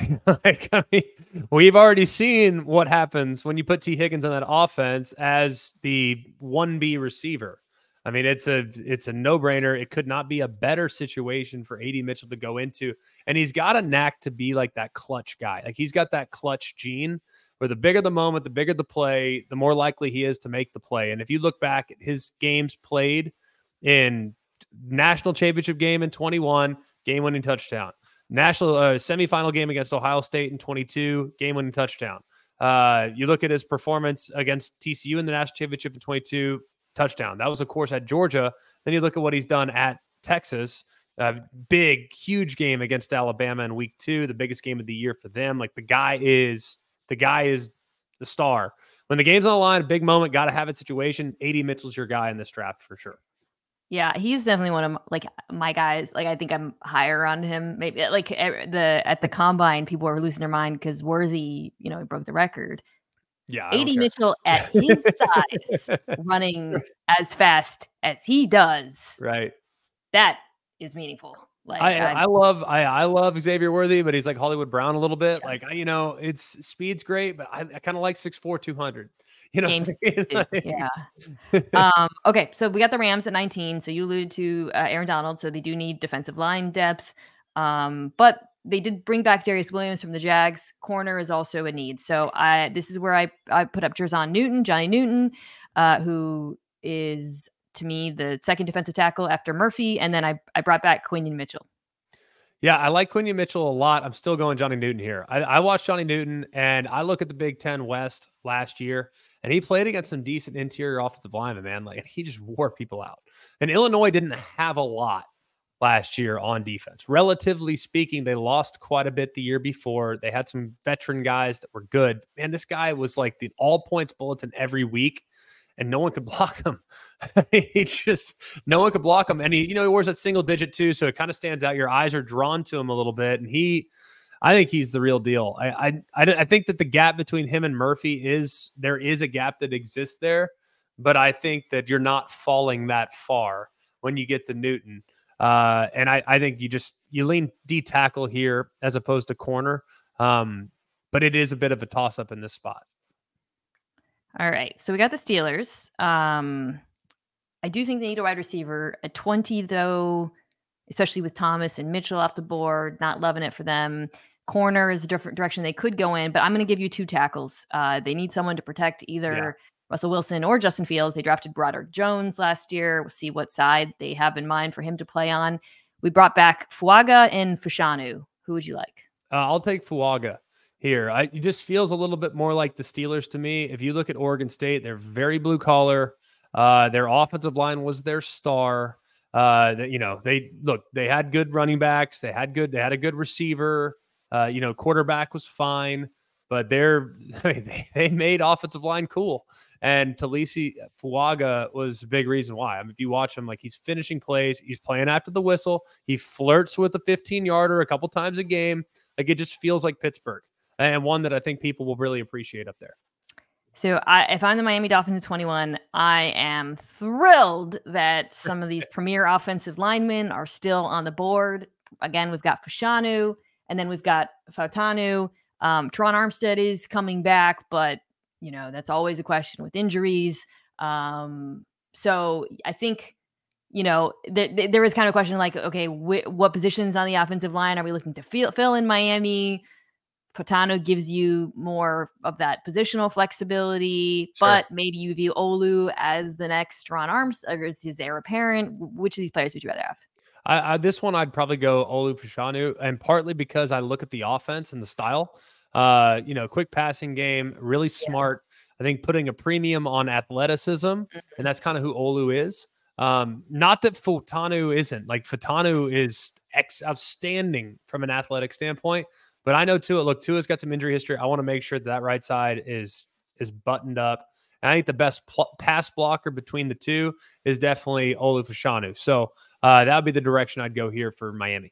We've already seen what happens when you put T. Higgins on that offense as the 1B receiver. I mean, it's a no-brainer. It could not be a better situation for AD Mitchell to go into. And he's got a knack to be like that clutch guy. Like he's got that clutch gene where the bigger the moment, the bigger the play, the more likely he is to make the play. And if you look back at his games played in national championship game in 21, game-winning touchdown. National semifinal game against Ohio State in 22, game-winning touchdown. You look at his performance against TCU in the national championship in 22, touchdown. That was, of course, at Georgia. Then you look at what he's done at Texas. Big, huge game against Alabama in week 2, the biggest game of the year for them. Like the guy is the star. When the game's on the line, a big moment, got to have it situation. AD Mitchell's your guy in this draft for sure. Yeah, he's definitely one of my guys. Like I think I'm higher on him. Maybe at the combine, people are losing their mind because Worthy, he broke the record. Yeah, AD Mitchell at his size, running as fast as he does, right? That is meaningful. Like I love Xavier Worthy, but he's like Hollywood Brown a little bit. Yeah. Like it's speed's great, but I kind of like 6'4", 200. Games, yeah. Okay, so we got the Rams at 19. So you alluded to Aaron Donald, so they do need defensive line depth, but they did bring back Darius Williams from the Jags. Corner is also a need. So this is where I put up Johnny Newton, who is to me the second defensive tackle after Murphy. And then I brought back Quinion Mitchell. Yeah, I like Quinion Mitchell a lot. I'm still going Johnny Newton here. I watched Johnny Newton and I look at the Big Ten West last year and he played against some decent interior offensive linemen, man. Like he just wore people out. And Illinois didn't have a lot last year on defense. Relatively speaking, they lost quite a bit the year before. They had some veteran guys that were good. Man, this guy was like the all points bulletin every week, and no one could block him. No one could block him. And he wears that single digit too, so it kind of stands out. Your eyes are drawn to him a little bit, and I think he's the real deal. I think that the gap between him and Murphy there is a gap that exists there, but I think that you're not falling that far when you get to Newton. And I think you lean D tackle here as opposed to corner. But but it is a bit of a toss up in this spot. All right. So we got the Steelers. I do think they need a wide receiver at 20, though, especially with Thomas and Mitchell off the board. Not loving it for them. Corner is a different direction they could go in, but I'm going to give you 2 tackles. They need someone to protect either Russell Wilson or Justin Fields. They drafted Broderick Jones last year. We'll see what side they have in mind for him to play on. We brought back Fuaga and Fashanu. Who would you like? I'll take Fuaga here. It just feels a little bit more like the Steelers to me. If you look at Oregon State, they're very blue collar. Their offensive line was their star. They had good running backs. They had a good receiver. Quarterback was fine, but they made offensive line cool. And Talisi Fuaga was a big reason why. I mean, if you watch him, like, he's finishing plays, he's playing after the whistle, he flirts with a 15-yarder a couple times a game. Like, it just feels like Pittsburgh, and one that I think people will really appreciate up there. So if I'm the Miami Dolphins at 21, I am thrilled that some of these premier offensive linemen are still on the board. Again, we've got Fashanu, and then we've got Fautanu. Teron Armstead is coming back, but that's always a question with injuries. So I think, there is kind of a question like, okay, what positions on the offensive line are we looking to fill in Miami? Fautanu gives you more of that positional flexibility, sure, but maybe you view Olu as the next Teron Armstead, or is his heir apparent? Which of these players would you rather have? This one, I'd probably go Olu Fashanu, and partly because I look at the offense and the style. Quick passing game, really smart. Yeah. I think putting a premium on athleticism, and that's kind of who Olu is. Not that Fautanu isn't. Like, Fautanu is outstanding from an athletic standpoint, but I know Tua's got some injury history. I want to make sure that right side is buttoned up. And I think the best pass blocker between the two is definitely Olu Fashanu. So that would be the direction I'd go here for Miami.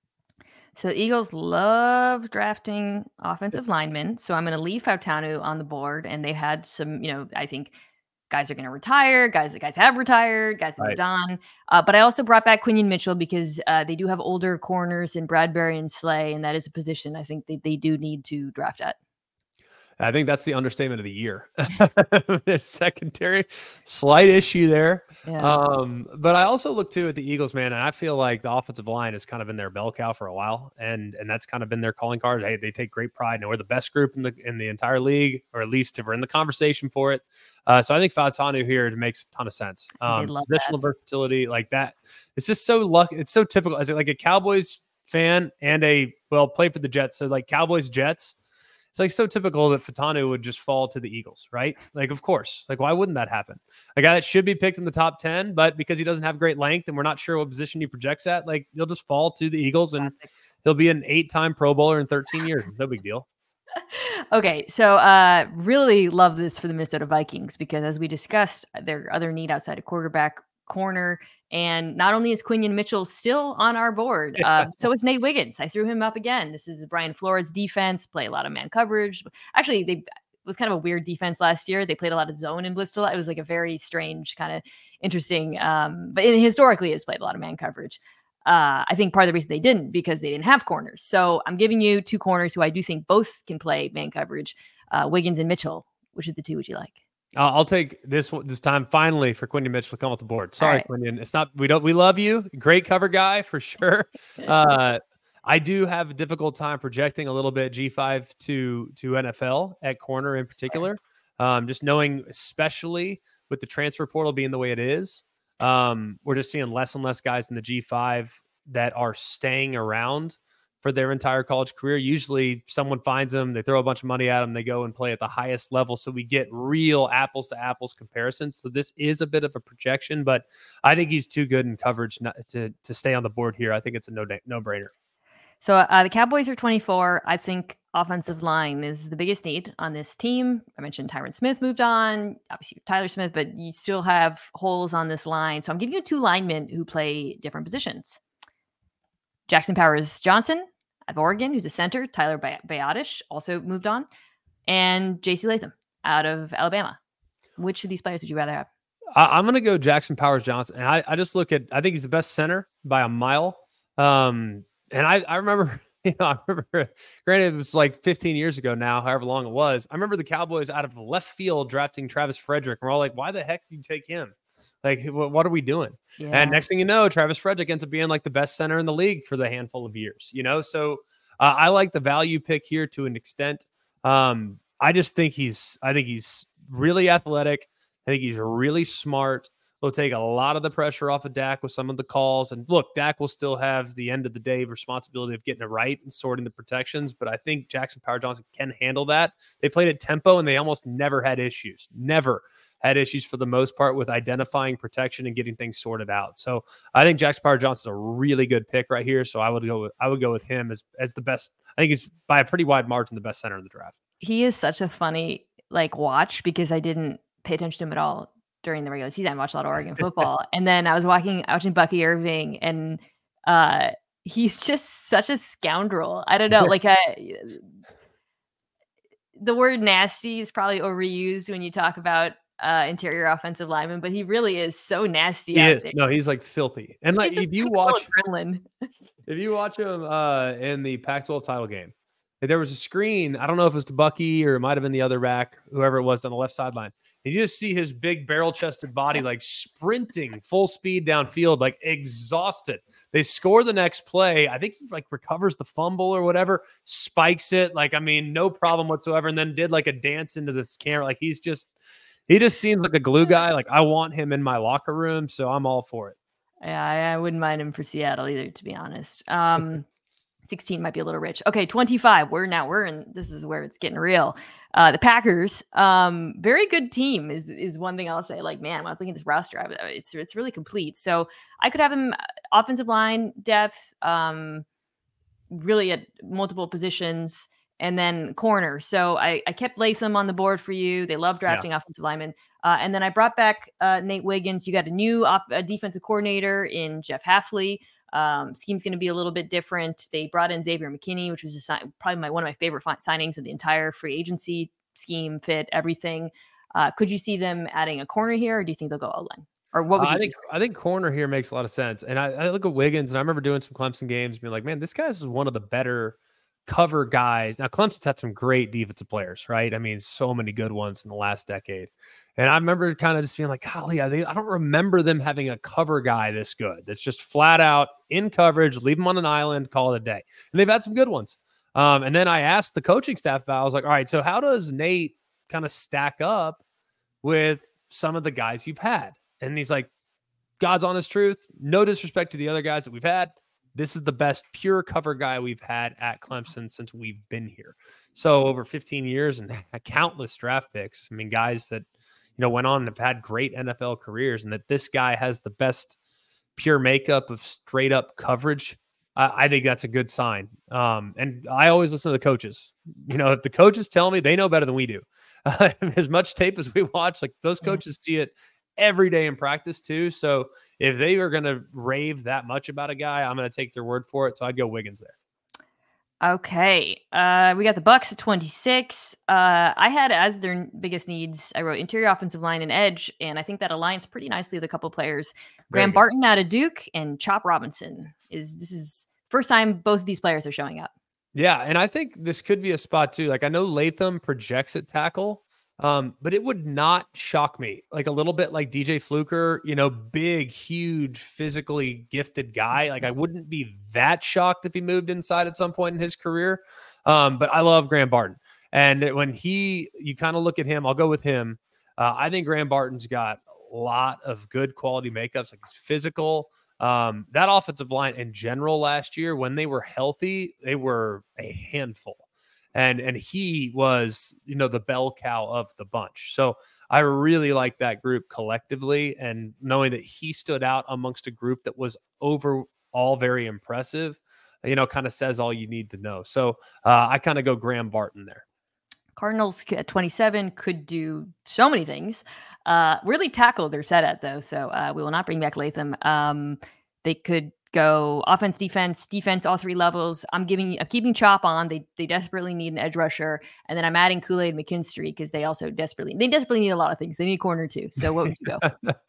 So the Eagles love drafting offensive linemen. So I'm going to leave Fautanu on the board. And they had some, I think guys are going to retire. Guys have retired. Guys have moved on. But I also brought back Quinion Mitchell because they do have older corners in Bradbury and Slay. And that is a position I think they do need to draft at. I think that's the understatement of the year. There's secondary, slight issue there. Yeah. But I also look too at the Eagles, man, and I feel like the offensive line has kind of been their bell cow for a while, and that's kind of been their calling card. Hey, they take great pride. Now we're the best group in the entire league, or at least we're in the conversation for it. So I think Fautanu here makes a ton of sense. Positional versatility like that. It's just so lucky. It's so typical as like a Cowboys fan and play for the Jets. So like Cowboys Jets. It's like so typical that Fautanu would just fall to the Eagles, right? Like, of course. Like, why wouldn't that happen? A guy that should be picked in the top 10, but because he doesn't have great length and we're not sure what position he projects at, like, he'll just fall to the Eagles and he'll be an 8-time Pro Bowler in 13 years. No big deal. Okay, so really love this for the Minnesota Vikings because, as we discussed, their other need outside of quarterback, corner, and not only is Quinion Mitchell still on our board, so is Nate Wiggins. I threw him up again. This is Brian Flores' defense, play a lot of man coverage. Actually, it was kind of a weird defense last year. They played a lot of zone in Blitzel. It was like a very strange, kind of interesting, but historically has played a lot of man coverage. I think part of the reason they didn't, because they didn't have corners. So I'm giving you 2 corners who I do think both can play man coverage, Wiggins and Mitchell. Which of the 2 would you like? I'll take this time finally for Quinion Mitchell to come off the board. Sorry, right. Quinion. It's not, we love you. Great cover guy for sure. I do have a difficult time projecting a little bit G5 to NFL at corner in particular. Just knowing, especially with the transfer portal being the way it is, we're just seeing less and less guys in the G5 that are staying around for their entire college career. Usually someone finds them, they throw a bunch of money at them, they go and play at the highest level. So we get real apples to apples comparisons. So this is a bit of a projection, but I think he's too good in coverage to stay on the board here. I think it's a no-brainer. So the Cowboys are 24. I think offensive line is the biggest need on this team. I mentioned Tyron Smith moved on, obviously Tyler Smith, but you still have holes on this line. So I'm giving you 2 linemen who play different positions. Jackson Powers Johnson out of Oregon, who's a center. Tyler Bayadish also moved on. And J.C. Latham out of Alabama. Which of these players would you rather have? I'm going to go Jackson Powers Johnson. And I just look at, I think he's the best center by a mile. And I remember I remember, granted, it was like 15 years ago now, however long it was. I remember the Cowboys out of left field drafting Travis Frederick. We're all like, why the heck did you take him? Like, what are we doing? Yeah. And next thing you know, Travis Frederick ends up being like the best center in the league for the handful of years, So I like the value pick here to an extent. I think he's really athletic. I think he's really smart. He'll take a lot of the pressure off of Dak with some of the calls. And look, Dak will still have the end of the day responsibility of getting it right and sorting the protections. But I think Jackson Power Johnson can handle that. They played at tempo and they almost never had issues. Never had issues for the most part with identifying protection and getting things sorted out. So I think Jackson Power Johnson is a really good pick right here. So I would go with him as the best. I think he's by a pretty wide margin the best center in the draft. He is such a funny watch because I didn't pay attention to him at all during the regular season. I watched a lot of Oregon football. And then I was watching Bucky Irving, and he's just such a scoundrel. I don't know. The word nasty is probably overused when you talk about interior offensive lineman, but he really is so nasty. He is. No, he's like filthy. And like if you watch him in the Pac-12 title game, there was a screen. I don't know if it was to Bucky or it might have been the other back, whoever it was on the left sideline. And you just see his big barrel-chested body like sprinting full speed downfield, like exhausted. They score the next play. I think he like recovers the fumble or whatever, spikes it. No problem whatsoever. And then did like a dance into this camera. Like he just seems like a glue guy. Like I want him in my locker room, so I'm all for it. Yeah, I wouldn't mind him for Seattle either, to be honest. 16 might be a little rich. Okay, 25. We're in. This is where it's getting real. The Packers, very good team is one thing I'll say. Like, man, when I was looking at this roster, it's really complete. So I could have them offensive line depth, really at multiple positions, and then corner. So I kept Latham on the board for you. They love drafting offensive linemen. And then I brought back Nate Wiggins. You got a new defensive coordinator in Jeff Hafley. Scheme's going to be a little bit different. They brought in Xavier McKinney, which was probably one of my favorite signings of the entire free agency scheme, fit, everything. Could you see them adding a corner here, or do you think they'll go all-in? Or what would you I think corner here makes a lot of sense. And I look at Wiggins, and I remember doing some Clemson games, being like, man, this guy's one of the better cover guys. Now, Clemson's had some great defensive players, right? I mean, so many good ones in the last decade. And I remember kind of just being like, golly, I don't remember them having a cover guy this good. That's just flat out in coverage, leave him on an island, call it a day. And they've had some good ones. And then I asked the coaching staff about, I was like, all right, so how does Nate kind of stack up with some of the guys you've had? And he's like, God's honest truth, no disrespect to the other guys that we've had. This is the best pure cover guy we've had at Clemson since we've been here. So over 15 years and countless draft picks. I mean, guys that, went on and have had great NFL careers, and that this guy has the best pure makeup of straight up coverage. I think that's a good sign. And I always listen to the coaches. If the coaches tell me, they know better than we do. As much tape as we watch, like those coaches see it every day in practice too. So if they are going to rave that much about a guy, I'm going to take their word for it. So I'd go Wiggins there. Okay. We got the Bucs at 26. I had as their biggest needs, I wrote interior offensive line and edge, and I think that aligns pretty nicely with a couple players. Graham Barton out of Duke and Chop Robinson. This is first time both of these players are showing up. Yeah, and I think this could be a spot too. Like I know Latham projects at tackle, but it would not shock me. Like a little bit like DJ Fluker, big, huge, physically gifted guy. Like I wouldn't be that shocked if he moved inside at some point in his career. But I love Graham Barton. And when you kind of look at him, I'll go with him. I think Graham Barton's got a lot of good quality makeups. Like he's physical. That offensive line in general last year, when they were healthy, they were a handful. And he was, the bell cow of the bunch. So I really like that group collectively, and knowing that he stood out amongst a group that was overall very impressive, kind of says all you need to know. So I kind of go Graham Barton there. Cardinals at 27 could do so many things. Really tackle they're set at though. So we will not bring back Latham. They could go offense, defense, all three levels. I'm keeping Chop on. They desperately need an edge rusher. And then I'm adding Kool-Aid McKinstry because they desperately need a lot of things. They need corner too. So what would you go?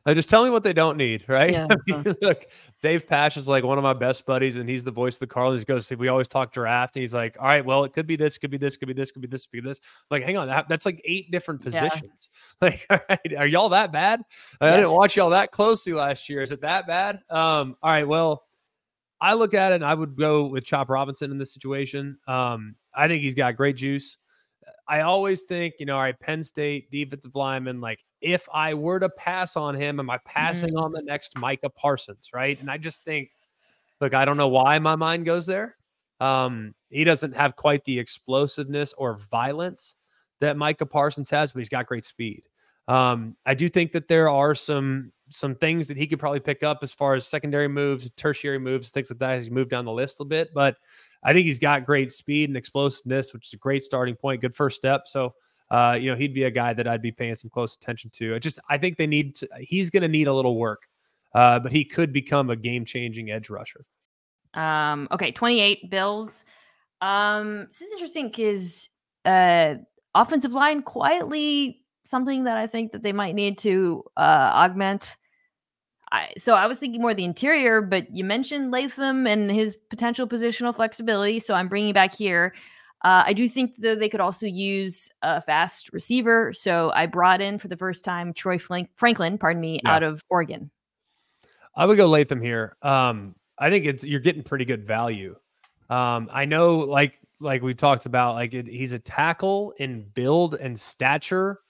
Just tell me what they don't need, right? Yeah. I mean, look, Dave Pasch is like one of my best buddies, and he's the voice of the Cardinals. He goes, we always talk draft, and he's like, all right, well, it could be this, could be this, could be this, could be this, could be this. Like, hang on, that's like 8 different positions. Like, all right, are y'all that bad? I didn't watch y'all that closely last year. Is it that bad? All right, well, I look at it, and I would go with Chop Robinson in this situation. I think he's got great juice. I always think, all right, Penn State defensive lineman, like if I were to pass on him, am I passing on the next Micah Parsons, right? And I just think, look, I don't know why my mind goes there. He doesn't have quite the explosiveness or violence that Micah Parsons has, but he's got great speed. I do think that there are some things that he could probably pick up as far as secondary moves, tertiary moves, things like that as he moved down the list a bit, but I think he's got great speed and explosiveness, which is a great starting point, good first step. So, he'd be a guy that I'd be paying some close attention to. I think he's going to need a little work, but he could become a game-changing edge rusher. Okay, 28 Bills. This is interesting because offensive line quietly something that I think that they might need to augment. So I was thinking more the interior, but you mentioned Latham and his potential positional flexibility. So I'm bringing back here. I do think that they could also use a fast receiver. So I brought in for the first time Troy Franklin, out of Oregon. I would go Latham here. I think you're getting pretty good value. I know, like we talked about, like he's a tackle in build and stature.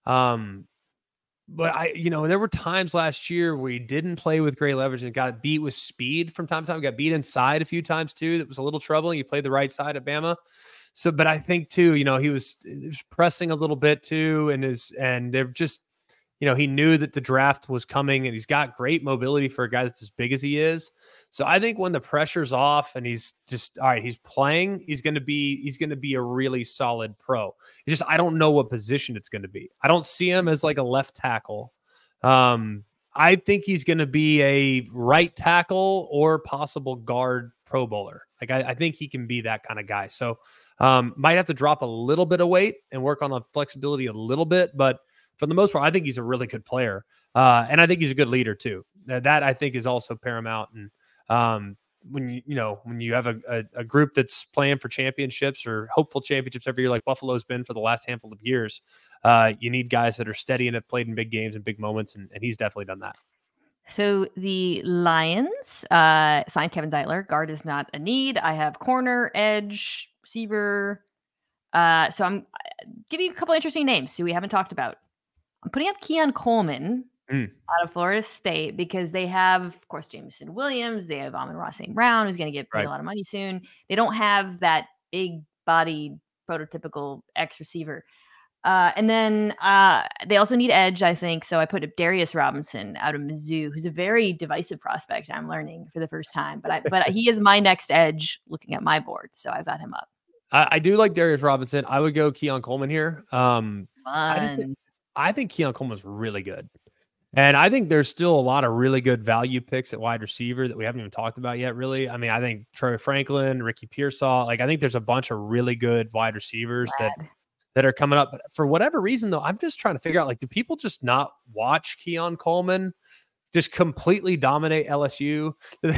But there were times last year where he didn't play with great leverage and got beat with speed from time to time. Got beat inside a few times too. That was a little troubling. He played the right side at Bama. So, but I think too, he was pressing a little bit too, and they're just, he knew that the draft was coming, and he's got great mobility for a guy that's as big as he is. So I think when the pressure's off and he's just, all right, he's playing, he's going to be a really solid pro. It's just, I don't know what position it's going to be. I don't see him as like a left tackle. I think he's going to be a right tackle or possible guard Pro Bowler. Like I think he can be that kind of guy. So might have to drop a little bit of weight and work on a flexibility a little bit, but for the most part, I think he's a really good player. And I think he's a good leader too. That I think is also paramount. And when you have a group that's playing for championships or hopeful championships every year, like Buffalo's been for the last handful of years, you need guys that are steady and have played in big games and big moments. And he's definitely done that. So the Lions signed Kevin Zeitler. Guard is not a need. I have corner, edge, receiver. So I'm giving you a couple interesting names who we haven't talked about. I'm putting up Keon Coleman out of Florida State because they have, of course, Jameson Williams. They have Amon-Ra St. Brown, who's going to get paid a lot of money soon. They don't have that big-bodied, prototypical X receiver. And then they also need edge, I think. So I put up Darius Robinson out of Mizzou, who's a very divisive prospect. I'm learning for the first time, but he is my next edge looking at my board. So I've got him up. I do like Darius Robinson. I would go Keon Coleman here. Fun. I think Keon Coleman's really good. And I think there's still a lot of really good value picks at wide receiver that we haven't even talked about yet, really. I mean, I think Troy Franklin, Ricky Pearsall, I think there's a bunch of really good wide receivers that are coming up. But for whatever reason, though, I'm just trying to figure out, do people just not watch Keon Coleman just completely dominate LSU?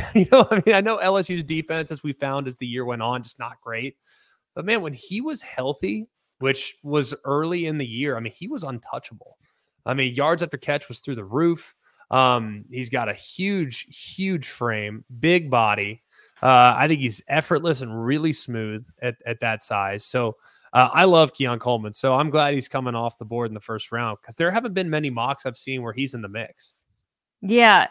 I know LSU's defense, as we found as the year went on, just not great. But, man, when he was healthy, which was early in the year, he was untouchable. Yards after catch was through the roof. He's got a huge, huge frame, big body. I think he's effortless and really smooth at that size. So I love Keon Coleman. So I'm glad he's coming off the board in the first round because there haven't been many mocks I've seen where he's in the mix. Yeah.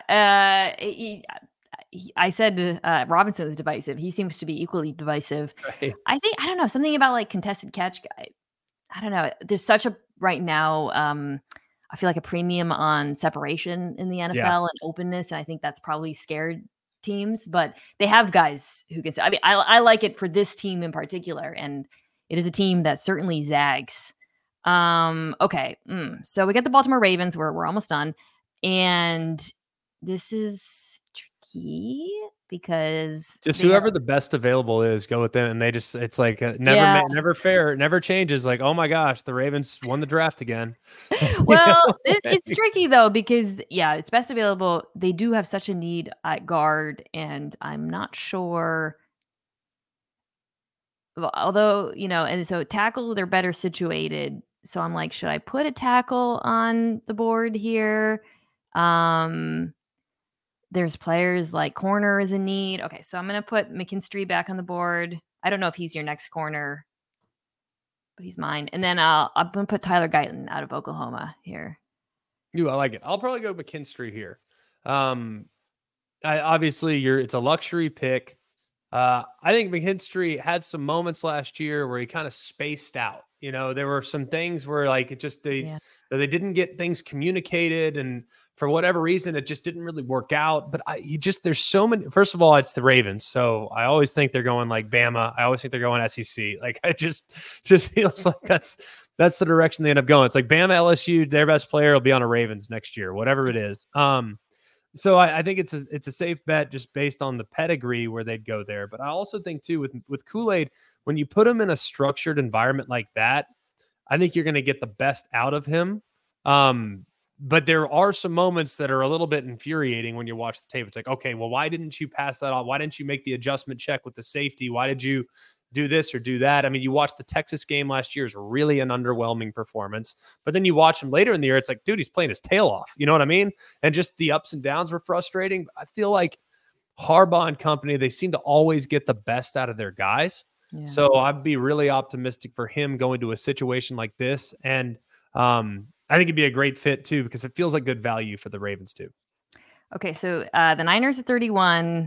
I said Robinson was divisive. He seems to be equally divisive. Right. I don't know, something about like contested catch guy. I don't know. There's such a right now. I feel like a premium on separation in the NFL and openness. And I think that's probably scared teams, but they have guys who can say, I like it for this team in particular. And it is a team that certainly zags. Okay. So we got the Baltimore Ravens. We're almost done. And this is tricky. because just whoever the best available is, go with them. And it's like never fair, never changes. Like, oh my gosh, the Ravens won the draft again. Well, it's tricky though, because it's best available. They do have such a need at guard, and I'm not sure. Although, and so tackle, they're better situated. So I'm like, should I put a tackle on the board here? There's players like corner is in need. Okay, so I'm going to put McKinstry back on the board. I don't know if he's your next corner, but he's mine. And then I'm going to put Tyler Guyton out of Oklahoma here. I like it. I'll probably go McKinstry here. Obviously, it's a luxury pick. I think McKinstry had some moments last year where he kind of spaced out. There were some things where like it just they didn't get things communicated, and for whatever reason, it just didn't really work out. But there's so many. First of all, it's the Ravens, so I always think they're going like Bama. I always think they're going SEC. Like I just feels like that's the direction they end up going. It's like Bama, LSU, their best player will be on a Ravens next year, whatever it is. So I think it's a safe bet just based on the pedigree where they'd go there. But I also think too with Kool-Aid, when you put him in a structured environment like that, I think you're going to get the best out of him. But there are some moments that are a little bit infuriating when you watch the tape. It's like, okay, well, why didn't you pass that on? Why didn't you make the adjustment check with the safety? Why did you do this or do that? I mean, you watched the Texas game last year, is really an underwhelming performance, but then you watch him later in the year. It's like, dude, he's playing his tail off. You know what I mean? And just the ups and downs were frustrating. I feel like Harbaugh and company, they seem to always get the best out of their guys. Yeah. So I'd be really optimistic for him going to a situation like this. And I think it'd be a great fit too, because it feels like good value for the Ravens too. Okay. So the Niners at 31,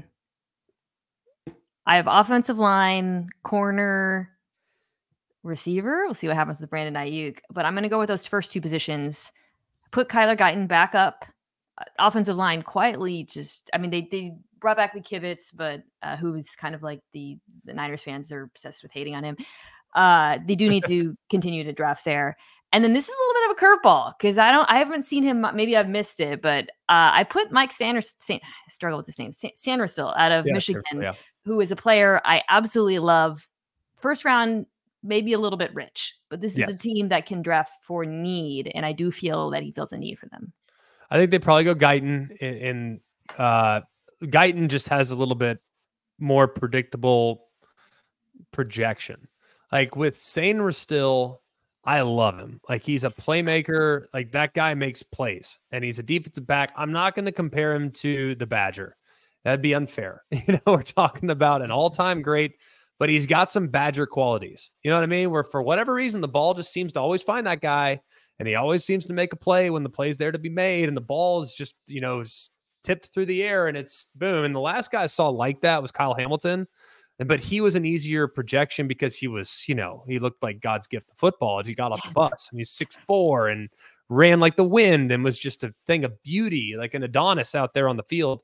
I have offensive line, corner, receiver. We'll see what happens with Brandon Ayuk. But I'm going to go with those first two positions. Put Kyler Guyton back up. Offensive line quietly they brought back McKivitz, but who's kind of like the Niners fans are obsessed with hating on him. They do need to continue to draft there. And then this is a little bit of a curveball because I haven't seen him. Maybe I've missed it, but I put Mike Sanders, struggle with this name, Sanderstill out of Michigan, who is a player I absolutely love. First round, maybe a little bit rich, but this is the team that can draft for need. And I do feel that he feels a need for them. I think they probably go Guyton, and Guyton just has a little bit more predictable projection. Like with Sanderstill, I love him. Like he's a playmaker. Like that guy makes plays, and he's a defensive back. I'm not going to compare him to the Badger. That'd be unfair. We're talking about an all-time great, but he's got some Badger qualities. You know what I mean? Where for whatever reason, the ball just seems to always find that guy, and he always seems to make a play when the play's there to be made, and the ball is just, tipped through the air, and it's boom. And the last guy I saw like that was Kyle Hamilton. But he was an easier projection because he was, he looked like God's gift to football as he got off the bus. And he's 6'4" and ran like the wind and was just a thing of beauty, like an Adonis out there on the field.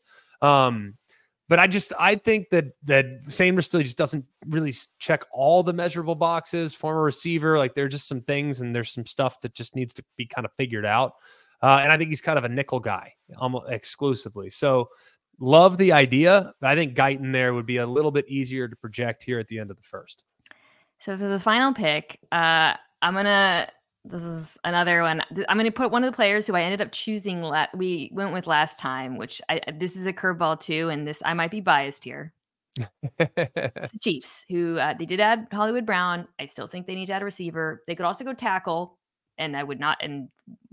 But I think that Sanderstill just doesn't really check all the measurable boxes. Former receiver, like there's just some things and there's some stuff that just needs to be kind of figured out. And I think he's kind of a nickel guy almost exclusively. So love the idea. I think Guyton there would be a little bit easier to project here at the end of the first. So for the final pick, this is another one. I'm going to put one of the players who I ended up choosing. We went with last time, which this is a curveball too. And I might be biased here. It's the Chiefs, who they did add Hollywood Brown. I still think they need to add a receiver. They could also go tackle, and I would not. And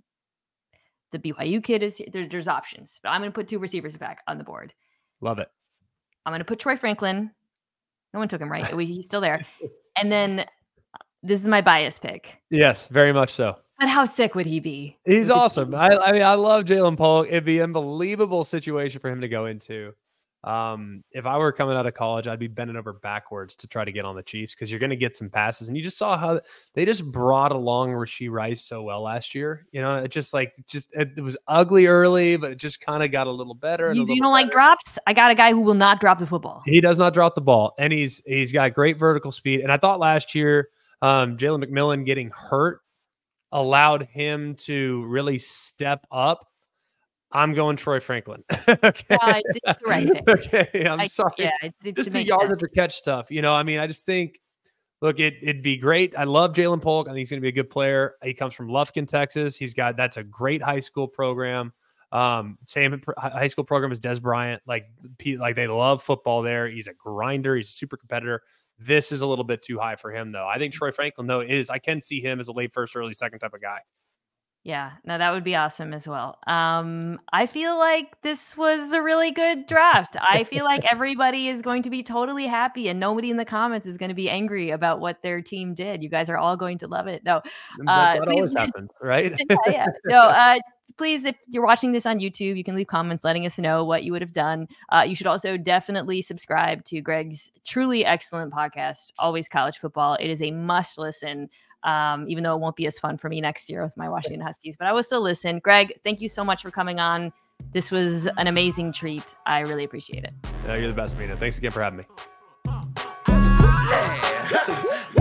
the BYU kid is there's options, but I'm going to put two receivers back on the board. Love it. I'm going to put Troy Franklin. No one took him, right? He's still there. And then this is my bias pick. Yes, very much so. But how sick would he be? He's awesome. I mean, I love Jalen Polk. It'd be an unbelievable situation for him to go into. If I were coming out of college, I'd be bending over backwards to try to get on the Chiefs because you're going to get some passes. And you just saw how they just brought along Rashee Rice so well last year. It was ugly early, but it just kind of got a little better. You don't like drops? I got a guy who will not drop the football. He does not drop the ball, and he's got great vertical speed. And I thought last year, Jalen McMillan getting hurt allowed him to really step up I'm going Troy Franklin. Okay. It's the right pick. Okay. I'm sorry. Yeah, it's just the yards after catch stuff. You know, I mean, I just think, look, it'd be great. I love Jalen Polk. I think he's going to be a good player. He comes from Lufkin, Texas. That's a great high school program. Same high school program as Des Bryant. Like they love football there. He's a grinder. He's a super competitor. This is a little bit too high for him, though. I think Troy Franklin, though, I can see him as a late first, early second type of guy. Yeah, no, that would be awesome as well. I feel like this was a really good draft. I feel like everybody is going to be totally happy and nobody in the comments is going to be angry about what their team did. You guys are all going to love it. No, that always happens, right? Yeah. No, please, if you're watching this on YouTube, you can leave comments letting us know what you would have done. You should also definitely subscribe to Greg's truly excellent podcast, Always College Football. It is a must listen. Even though it won't be as fun for me next year with my Washington Huskies, but I will still listen. Greg, thank you so much for coming on. This was an amazing treat. I really appreciate it. You're the best, Mina. Thanks again for having me.